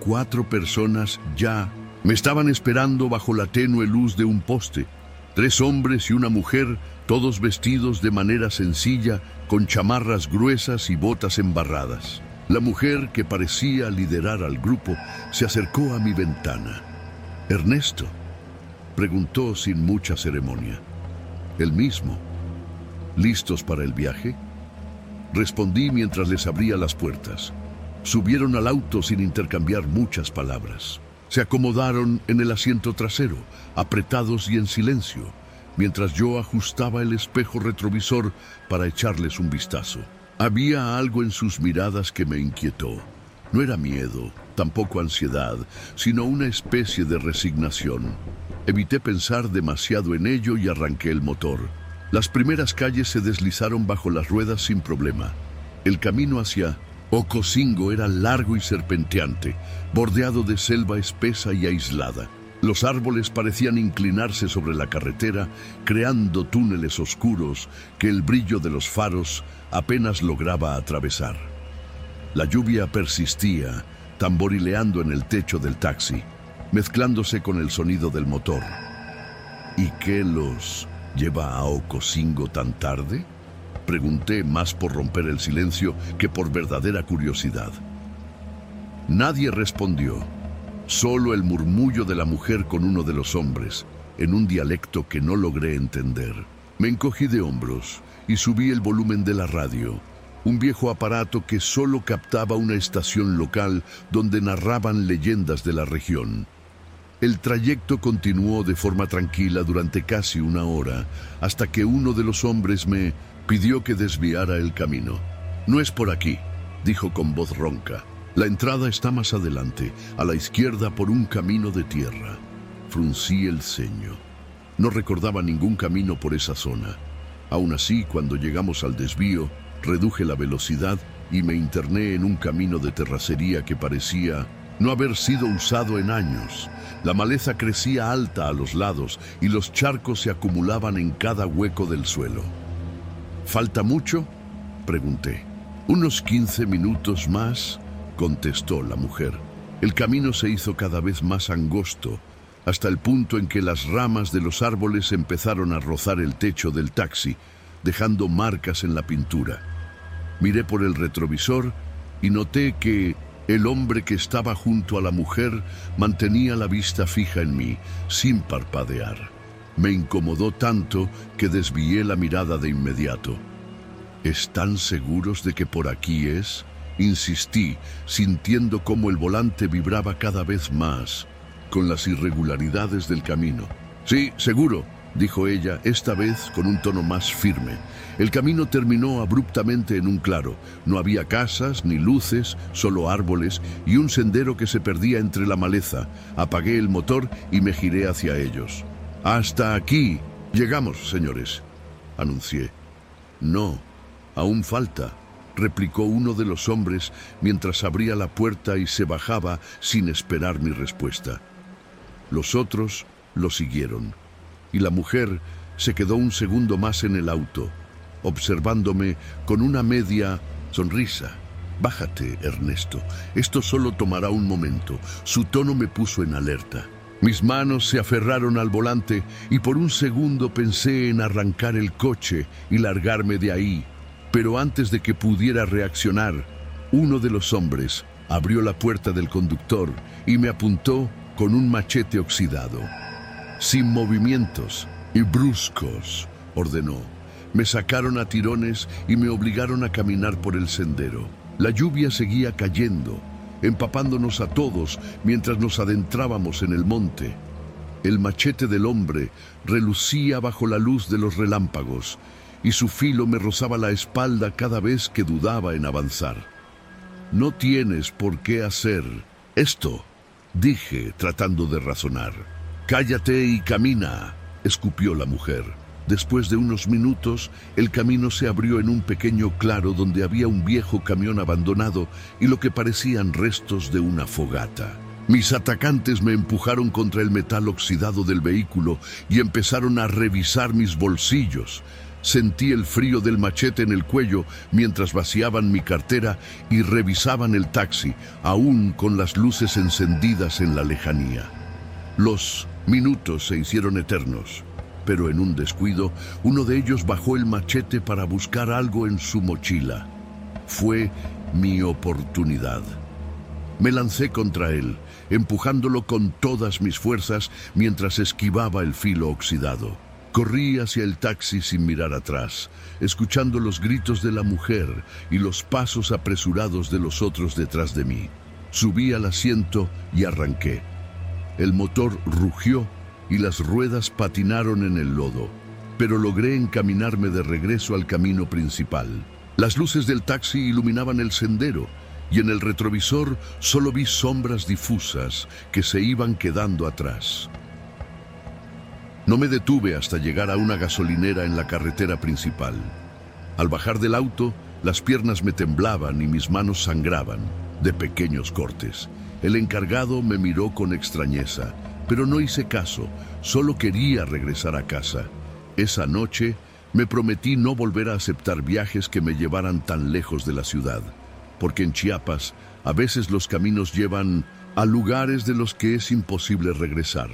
4 personas ya me estaban esperando bajo la tenue luz de un poste. 3 hombres y una mujer, todos vestidos de manera sencilla, con chamarras gruesas y botas embarradas. La mujer, que parecía liderar al grupo, se acercó a mi ventana. «Ernesto». Preguntó sin mucha ceremonia. El mismo. ¿Listos para el viaje? Respondí mientras les abría las puertas. Subieron al auto sin intercambiar muchas palabras. Se acomodaron en el asiento trasero, apretados y en silencio, mientras yo ajustaba el espejo retrovisor para echarles un vistazo. Había algo en sus miradas que me inquietó. No era miedo, tampoco ansiedad, sino una especie de resignación. Evité pensar demasiado en ello y arranqué el motor. Las primeras calles se deslizaron bajo las ruedas sin problema. El camino hacia Ocosingo era largo y serpenteante, bordeado de selva espesa y aislada. Los árboles parecían inclinarse sobre la carretera, creando túneles oscuros que el brillo de los faros apenas lograba atravesar. La lluvia persistía, tamborileando en el techo del taxi, mezclándose con el sonido del motor. ¿Y qué los lleva a Ocosingo tan tarde?, pregunté, más por romper el silencio que por verdadera curiosidad. Nadie respondió, solo el murmullo de la mujer con uno de los hombres, en un dialecto que no logré entender. Me encogí de hombros y subí el volumen de la radio, un viejo aparato que solo captaba una estación local donde narraban leyendas de la región. El trayecto continuó de forma tranquila durante casi una hora, hasta que uno de los hombres me pidió que desviara el camino. «No es por aquí», dijo con voz ronca. «La entrada está más adelante, a la izquierda por un camino de tierra». Fruncí el ceño. No recordaba ningún camino por esa zona. Aún así, cuando llegamos al desvío, reduje la velocidad y me interné en un camino de terracería que parecía no haber sido usado en años. La maleza crecía alta a los lados y los charcos se acumulaban en cada hueco del suelo. «¿Falta mucho?», pregunté. «Unos 15 minutos más», contestó la mujer. El camino se hizo cada vez más angosto, hasta el punto en que las ramas de los árboles empezaron a rozar el techo del taxi, dejando marcas en la pintura. Miré por el retrovisor y noté que el hombre que estaba junto a la mujer mantenía la vista fija en mí, sin parpadear. Me incomodó tanto que desvié la mirada de inmediato. «¿Están seguros de que por aquí es?», insistí, sintiendo cómo el volante vibraba cada vez más con las irregularidades del camino. «Sí, seguro», dijo ella, esta vez con un tono más firme. El camino terminó abruptamente en un claro. No había casas ni luces, solo árboles y un sendero que se perdía entre la maleza. Apagué el motor y me giré hacia ellos. «Hasta aquí llegamos, señores», anuncié. «No, aún falta», replicó uno de los hombres mientras abría la puerta y se bajaba sin esperar mi respuesta. Los otros lo siguieron, y la mujer se quedó un segundo más en el auto, observándome con una media sonrisa. «Bájate, Ernesto, esto solo tomará un momento». Su tono me puso en alerta. Mis manos se aferraron al volante y por un segundo pensé en arrancar el coche y largarme de ahí. Pero antes de que pudiera reaccionar, uno de los hombres abrió la puerta del conductor y me apuntó con un machete oxidado. «Sin movimientos y bruscos», ordenó. Me sacaron a tirones y me obligaron a caminar por el sendero. La lluvia seguía cayendo, empapándonos a todos mientras nos adentrábamos en el monte. El machete del hombre relucía bajo la luz de los relámpagos y su filo me rozaba la espalda cada vez que dudaba en avanzar. «No tienes por qué hacer esto», dije, tratando de razonar. «Cállate y camina», escupió la mujer. Después de unos minutos, el camino se abrió en un pequeño claro donde había un viejo camión abandonado y lo que parecían restos de una fogata. Mis atacantes me empujaron contra el metal oxidado del vehículo y empezaron a revisar mis bolsillos. Sentí el frío del machete en el cuello mientras vaciaban mi cartera y revisaban el taxi, aún con las luces encendidas en la lejanía. Los minutos se hicieron eternos. Pero en un descuido, uno de ellos bajó el machete para buscar algo en su mochila. Fue mi oportunidad. Me lancé contra él empujándolo con todas mis fuerzas mientras esquivaba el filo oxidado. Corrí hacia el taxi sin mirar atrás, escuchando los gritos de la mujer y los pasos apresurados de los otros detrás de mí. Subí al asiento y arranqué. El motor rugió y las ruedas patinaron en el lodo, pero logré encaminarme de regreso al camino principal. Las luces del taxi iluminaban el sendero y en el retrovisor solo vi sombras difusas que se iban quedando atrás. No me detuve hasta llegar a una gasolinera en la carretera principal. Al bajar del auto, las piernas me temblaban y mis manos sangraban de pequeños cortes. El encargado me miró con extrañeza, pero no hice caso, solo quería regresar a casa. Esa noche me prometí no volver a aceptar viajes que me llevaran tan lejos de la ciudad, porque en Chiapas a veces los caminos llevan a lugares de los que es imposible regresar.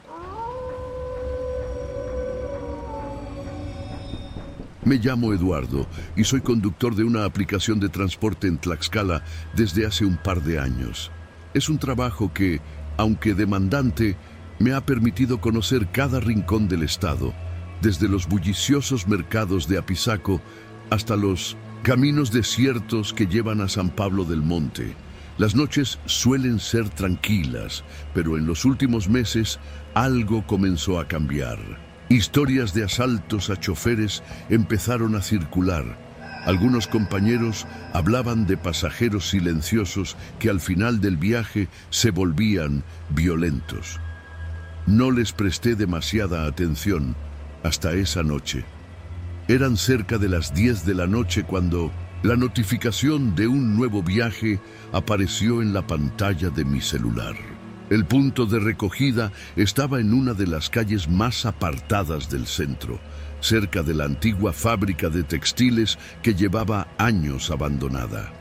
Me llamo Eduardo y soy conductor de una aplicación de transporte en Tlaxcala desde hace un par de años. Es un trabajo que, aunque demandante, me ha permitido conocer cada rincón del estado, desde los bulliciosos mercados de Apizaco hasta los caminos desiertos que llevan a San Pablo del Monte. Las noches suelen ser tranquilas, pero en los últimos meses algo comenzó a cambiar. Historias de asaltos a choferes empezaron a circular. Algunos compañeros hablaban de pasajeros silenciosos que al final del viaje se volvían violentos. No les presté demasiada atención hasta esa noche. Eran cerca de las 10 de la noche cuando la notificación de un nuevo viaje apareció en la pantalla de mi celular. El punto de recogida estaba en una de las calles más apartadas del centro, cerca de la antigua fábrica de textiles que llevaba años abandonada.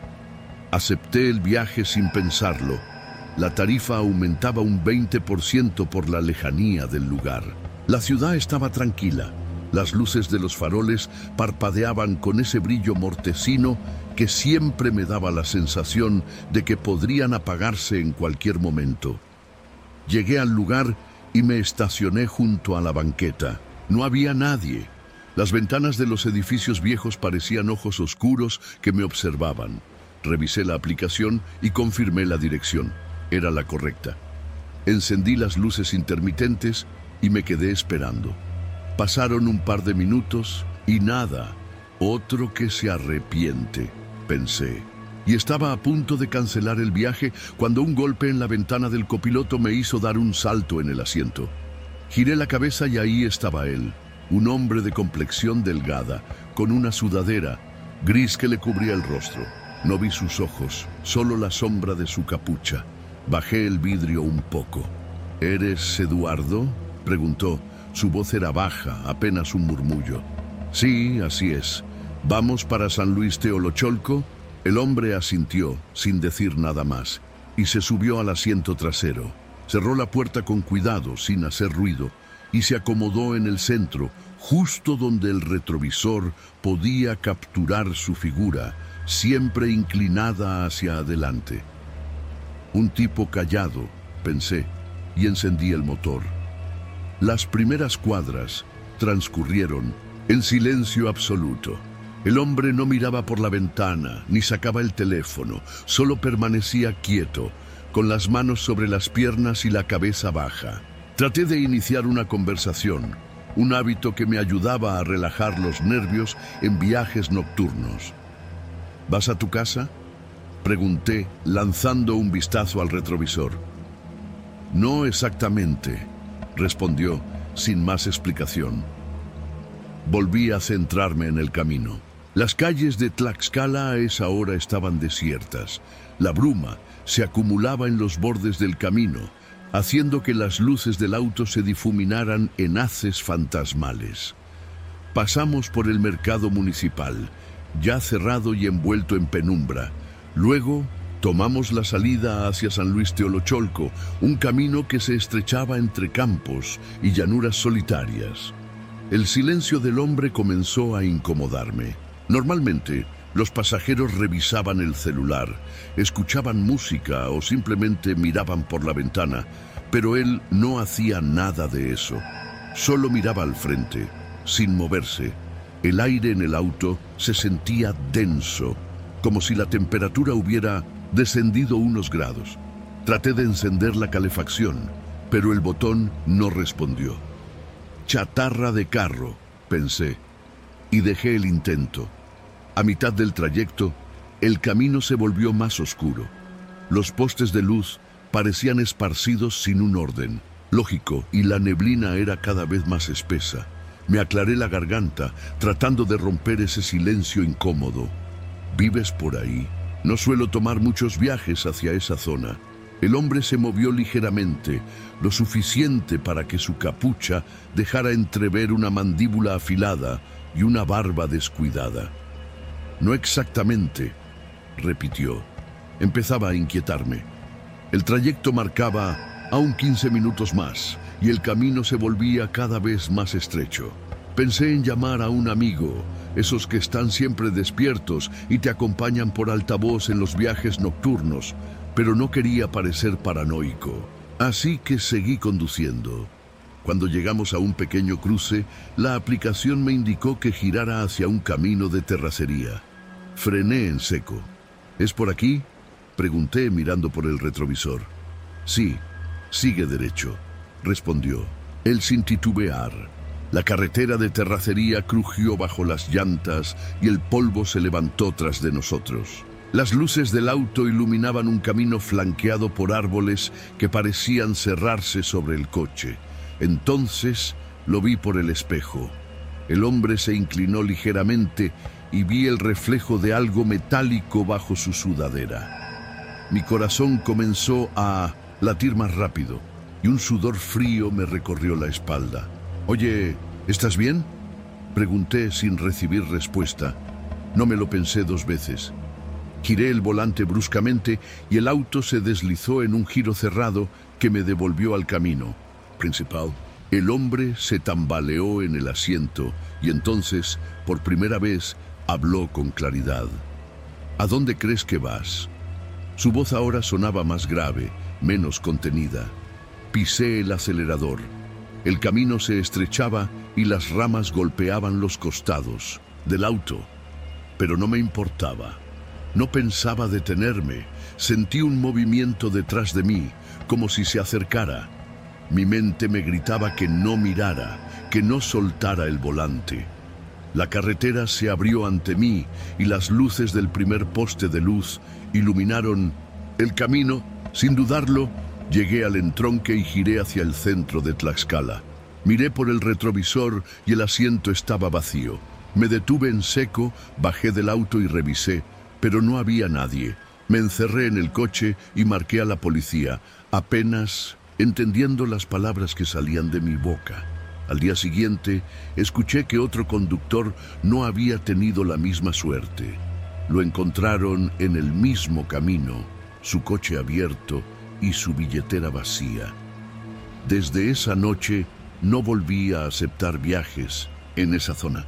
Acepté el viaje sin pensarlo. La tarifa aumentaba un 20% por la lejanía del lugar. La ciudad estaba tranquila. Las luces de los faroles parpadeaban con ese brillo mortecino que siempre me daba la sensación de que podrían apagarse en cualquier momento. Llegué al lugar y me estacioné junto a la banqueta. No había nadie. Las ventanas de los edificios viejos parecían ojos oscuros que me observaban. Revisé la aplicación y confirmé la dirección. Era la correcta. Encendí las luces intermitentes y me quedé esperando. Pasaron un par de minutos y nada. Otro que se arrepiente, pensé. Y estaba a punto de cancelar el viaje cuando un golpe en la ventana del copiloto me hizo dar un salto en el asiento. Giré la cabeza y ahí estaba él, un hombre de complexión delgada, con una sudadera gris que le cubría el rostro. No vi sus ojos, solo la sombra de su capucha. Bajé el vidrio un poco. ¿Eres Eduardo?, preguntó. Su voz era baja, apenas un murmullo. Sí, así es. ¿Vamos para San Luis Teolocholco? El hombre asintió, sin decir nada más, y se subió al asiento trasero. Cerró la puerta con cuidado, sin hacer ruido, y se acomodó en el centro, justo donde el retrovisor podía capturar su figura, siempre inclinada hacia adelante. Un tipo callado, pensé, y encendí el motor. Las primeras cuadras transcurrieron en silencio absoluto. El hombre no miraba por la ventana, ni sacaba el teléfono, solo permanecía quieto, con las manos sobre las piernas y la cabeza baja. Traté de iniciar una conversación, un hábito que me ayudaba a relajar los nervios en viajes nocturnos. ¿Vas a tu casa?, pregunté, lanzando un vistazo al retrovisor. No exactamente, respondió, sin más explicación. Volví a centrarme en el camino. Las calles de Tlaxcala a esa hora estaban desiertas. La bruma se acumulaba en los bordes del camino, haciendo que las luces del auto se difuminaran en haces fantasmales. Pasamos por el mercado municipal, ya cerrado y envuelto en penumbra. Luego tomamos la salida hacia San Luis Teolocholco, un camino que se estrechaba entre campos y llanuras solitarias. El silencio del hombre comenzó a incomodarme. Normalmente, Los pasajeros revisaban el celular, escuchaban música o simplemente miraban por la ventana, pero él no hacía nada de eso. Solo miraba al frente, sin moverse. El aire en el auto se sentía denso, como si la temperatura hubiera descendido unos grados. Traté de encender la calefacción, pero el botón no respondió. Chatarra de carro, pensé, y dejé el intento. A mitad del trayecto, el camino se volvió más oscuro. Los postes de luz parecían esparcidos sin un orden lógico y la neblina era cada vez más espesa. Me aclaré la garganta, tratando de romper ese silencio incómodo. ¿Vives por ahí? No suelo tomar muchos viajes hacia esa zona. El hombre se movió ligeramente, lo suficiente para que su capucha dejara entrever una mandíbula afilada y una barba descuidada. No exactamente, repitió. Empezaba a inquietarme. El trayecto marcaba aún 15 minutos más y el camino se volvía cada vez más estrecho. Pensé en llamar a un amigo, esos que están siempre despiertos y te acompañan por altavoz en los viajes nocturnos, pero no quería parecer paranoico. Así que seguí conduciendo. Cuando llegamos a un pequeño cruce, la aplicación me indicó que girara hacia un camino de terracería. Frené en seco. ¿Es por aquí?, pregunté mirando por el retrovisor. Sí, sigue derecho, respondió, él sin titubear. La carretera de terracería crujió bajo las llantas y el polvo se levantó tras de nosotros. Las luces del auto iluminaban un camino flanqueado por árboles que parecían cerrarse sobre el coche. Entonces lo vi por el espejo. El hombre se inclinó ligeramente y vi el reflejo de algo metálico bajo su sudadera. Mi corazón comenzó a latir más rápido y un sudor frío me recorrió la espalda. «Oye, ¿estás bien?», pregunté sin recibir respuesta. No me lo pensé dos veces. Giré el volante bruscamente y el auto se deslizó en un giro cerrado que me devolvió al camino principal. El hombre se tambaleó en el asiento y entonces, por primera vez, habló con claridad. «¿A dónde crees que vas?». Su voz ahora sonaba más grave, menos contenida. Pisé el acelerador. El camino se estrechaba y las ramas golpeaban los costados del auto, pero no me importaba. No pensaba detenerme. Sentí un movimiento detrás de mí, como si se acercara. Mi mente me gritaba que no mirara, que no soltara el volante. La carretera se abrió ante mí y las luces del primer poste de luz iluminaron el camino. Sin dudarlo, llegué al entronque y giré hacia el centro de Tlaxcala. Miré por el retrovisor y el asiento estaba vacío. Me detuve en seco, bajé del auto y revisé, pero no había nadie. Me encerré en el coche y marqué a la policía, apenas entendiendo las palabras que salían de mi boca. Al día siguiente, escuché que otro conductor no había tenido la misma suerte. Lo encontraron en el mismo camino, su coche abierto y su billetera vacía. Desde esa noche no volví a aceptar viajes en esa zona.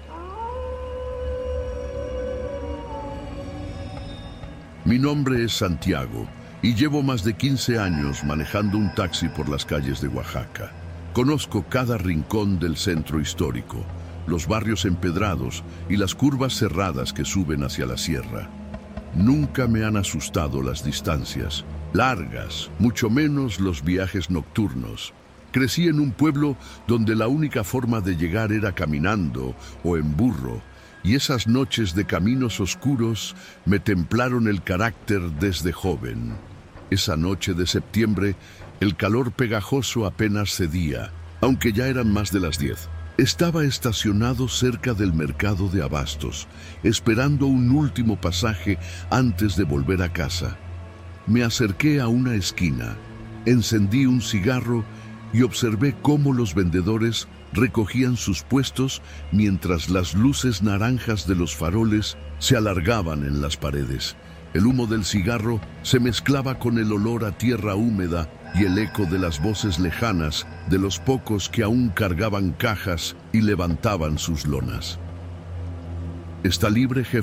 Mi nombre es Santiago y llevo más de 15 años manejando un taxi por las calles de Oaxaca. Conozco cada rincón del centro histórico, los barrios empedrados y las curvas cerradas que suben hacia la sierra. Nunca me han asustado las distancias largas, mucho menos los viajes nocturnos. Crecí en un pueblo donde la única forma de llegar era caminando o en burro, y esas noches de caminos oscuros me templaron el carácter desde joven. Esa noche de septiembre, el calor pegajoso apenas cedía, aunque ya eran más de las 10. Estaba estacionado cerca del mercado de abastos, esperando un último pasaje antes de volver a casa. Me acerqué a una esquina, encendí un cigarro y observé cómo los vendedores recogían sus puestos mientras las luces naranjas de los faroles se alargaban en las paredes. El humo del cigarro se mezclaba con el olor a tierra húmeda y el eco de las voces lejanas de los pocos que aún cargaban cajas y levantaban sus lonas. «¿Está libre, jefe?»,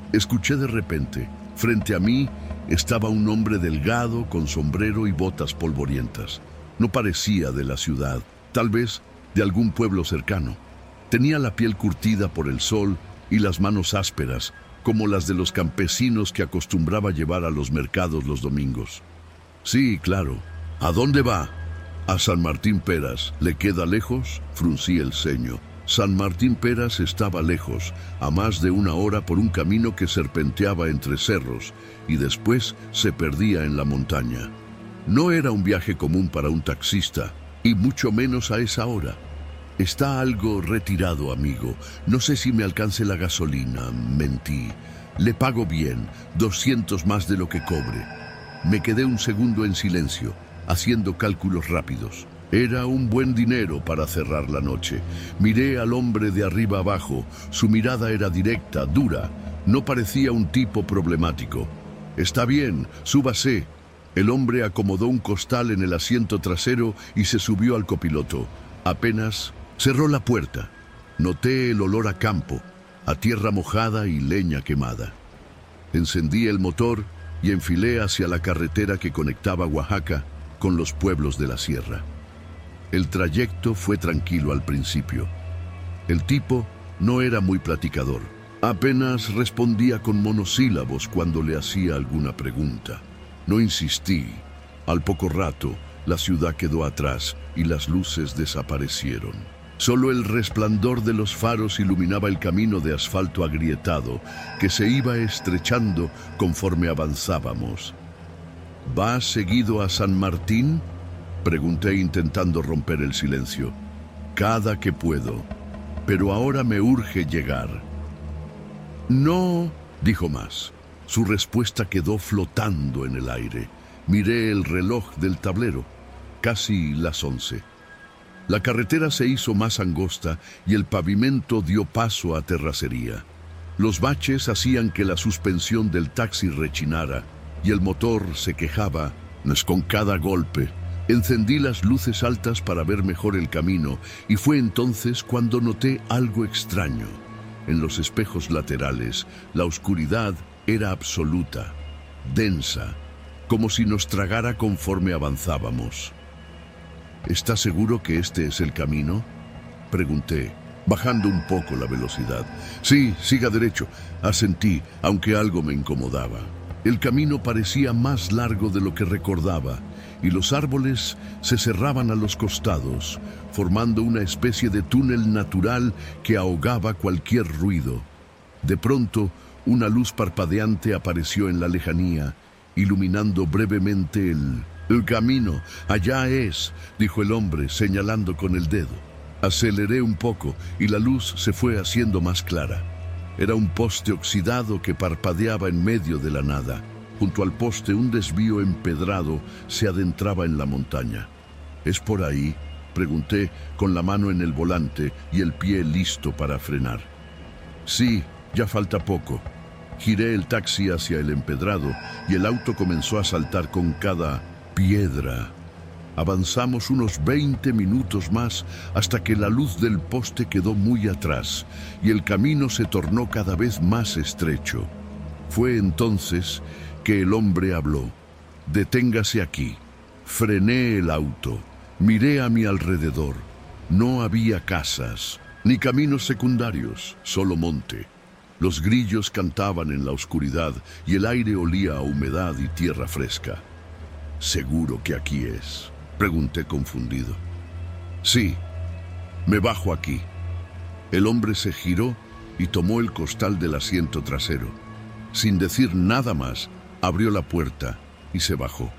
Escuché de repente, frente a mí estaba un hombre delgado con sombrero y botas polvorientas. No parecía de la ciudad, tal vez de algún pueblo cercano. Tenía la piel curtida por el sol y las manos ásperas, como las de los campesinos que acostumbraba llevar a los mercados los domingos. Sí, claro. ¿A dónde va? A San Martín Peras. ¿Le queda lejos? Fruncí el ceño. San Martín Peras estaba lejos, a más de 1 hora por un camino que serpenteaba entre cerros y después se perdía en la montaña. No era un viaje común para un taxista, y mucho menos a esa hora. Está algo retirado, amigo. No sé si me alcance la gasolina. Mentí. Le pago bien, 200 más de lo que cobre. Me quedé un segundo en silencio, haciendo cálculos rápidos. Era un buen dinero para cerrar la noche. Miré al hombre de arriba abajo. Su mirada era directa, dura. No parecía un tipo problemático. Está bien, súbase. El hombre acomodó un costal en el asiento trasero y se subió al copiloto. Apenas cerró la puerta. Noté el olor a campo, a tierra mojada y leña quemada. Encendí el motor y enfilé hacia la carretera que conectaba Oaxaca con los pueblos de la sierra. El trayecto fue tranquilo al principio. El tipo no era muy platicador. Apenas respondía con monosílabos cuando le hacía alguna pregunta. No insistí. Al poco rato, la ciudad quedó atrás y las luces desaparecieron. Solo el resplandor de los faros iluminaba el camino de asfalto agrietado que se iba estrechando conforme avanzábamos. ¿Va seguido a San Martín?, pregunté intentando romper el silencio. Cada que puedo, pero ahora me urge llegar. No, dijo más. Su respuesta quedó flotando en el aire. Miré el reloj del tablero. Casi las 11. La carretera se hizo más angosta y el pavimento dio paso a terracería. Los baches hacían que la suspensión del taxi rechinara y el motor se quejaba con cada golpe. Encendí las luces altas para ver mejor el camino y fue entonces cuando noté algo extraño. En los espejos laterales, la oscuridad era absoluta, densa, como si nos tragara conforme avanzábamos. ¿Está seguro que este es el camino?, pregunté, bajando un poco la velocidad. Sí, siga derecho, asentí, aunque algo me incomodaba. El camino parecía más largo de lo que recordaba, y los árboles se cerraban a los costados, formando una especie de túnel natural que ahogaba cualquier ruido. De pronto, una luz parpadeante apareció en la lejanía, iluminando brevemente el camino. Allá es, dijo el hombre, señalando con el dedo. Aceleré un poco y la luz se fue haciendo más clara. Era un poste oxidado que parpadeaba en medio de la nada. Junto al poste, un desvío empedrado se adentraba en la montaña. ¿Es por ahí?, pregunté, con la mano en el volante y el pie listo para frenar. Sí, ya falta poco. Giré el taxi hacia el empedrado y el auto comenzó a saltar con cada piedra. Avanzamos unos 20 minutos más hasta que la luz del poste quedó muy atrás y el camino se tornó cada vez más estrecho. Fue entonces que el hombre habló. Deténgase aquí. Frené el auto. Miré a mi alrededor. No había casas, ni caminos secundarios, solo monte. Los grillos cantaban en la oscuridad y el aire olía a humedad y tierra fresca. ¿Seguro que aquí es?, pregunté confundido. Sí, me bajo aquí. El hombre se giró y tomó el costal del asiento trasero. Sin decir nada más, abrió la puerta y se bajó.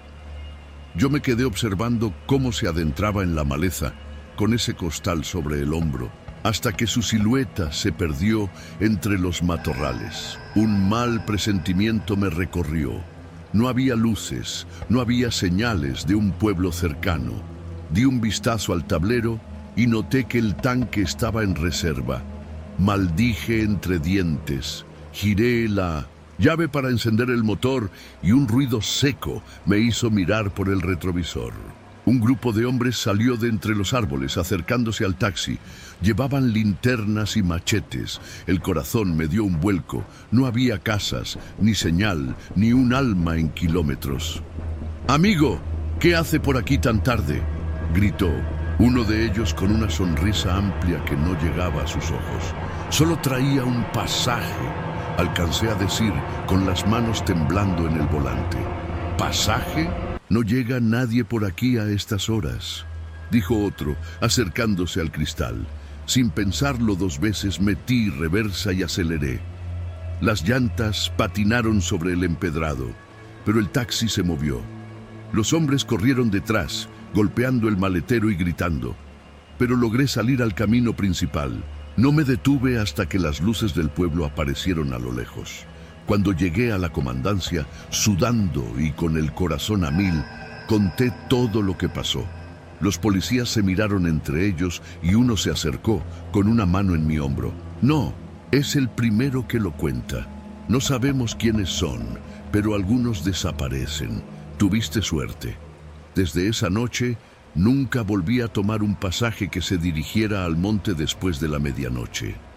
Yo me quedé observando cómo se adentraba en la maleza con ese costal sobre el hombro, hasta que su silueta se perdió entre los matorrales. Un mal presentimiento me recorrió. No había luces, no había señales de un pueblo cercano. Di un vistazo al tablero y noté que el tanque estaba en reserva. Maldije entre dientes. Giré la llave para encender el motor y un ruido seco me hizo mirar por el retrovisor. Un grupo de hombres salió de entre los árboles acercándose al taxi. Llevaban linternas y machetes. El corazón me dio un vuelco. No había casas, ni señal, ni un alma en kilómetros. «Amigo, ¿qué hace por aquí tan tarde?», gritó. Uno de ellos con una sonrisa amplia que no llegaba a sus ojos. «Solo traía un pasaje», alcancé a decir con las manos temblando en el volante. «¿Pasaje? No llega nadie por aquí a estas horas», dijo otro, acercándose al cristal. Sin pensarlo 2 veces metí reversa y aceleré. Las llantas patinaron sobre el empedrado, pero el taxi se movió. Los hombres corrieron detrás, golpeando el maletero y gritando, pero logré salir al camino principal. No me detuve hasta que las luces del pueblo aparecieron a lo lejos. Cuando llegué a la comandancia, sudando y con el corazón a 1000, conté todo lo que pasó. Los policías se miraron entre ellos y uno se acercó con una mano en mi hombro. «No, es el primero que lo cuenta. No sabemos quiénes son, pero algunos desaparecen. Tuviste suerte». Desde esa noche, nunca volví a tomar un pasaje que se dirigiera al monte después de la medianoche.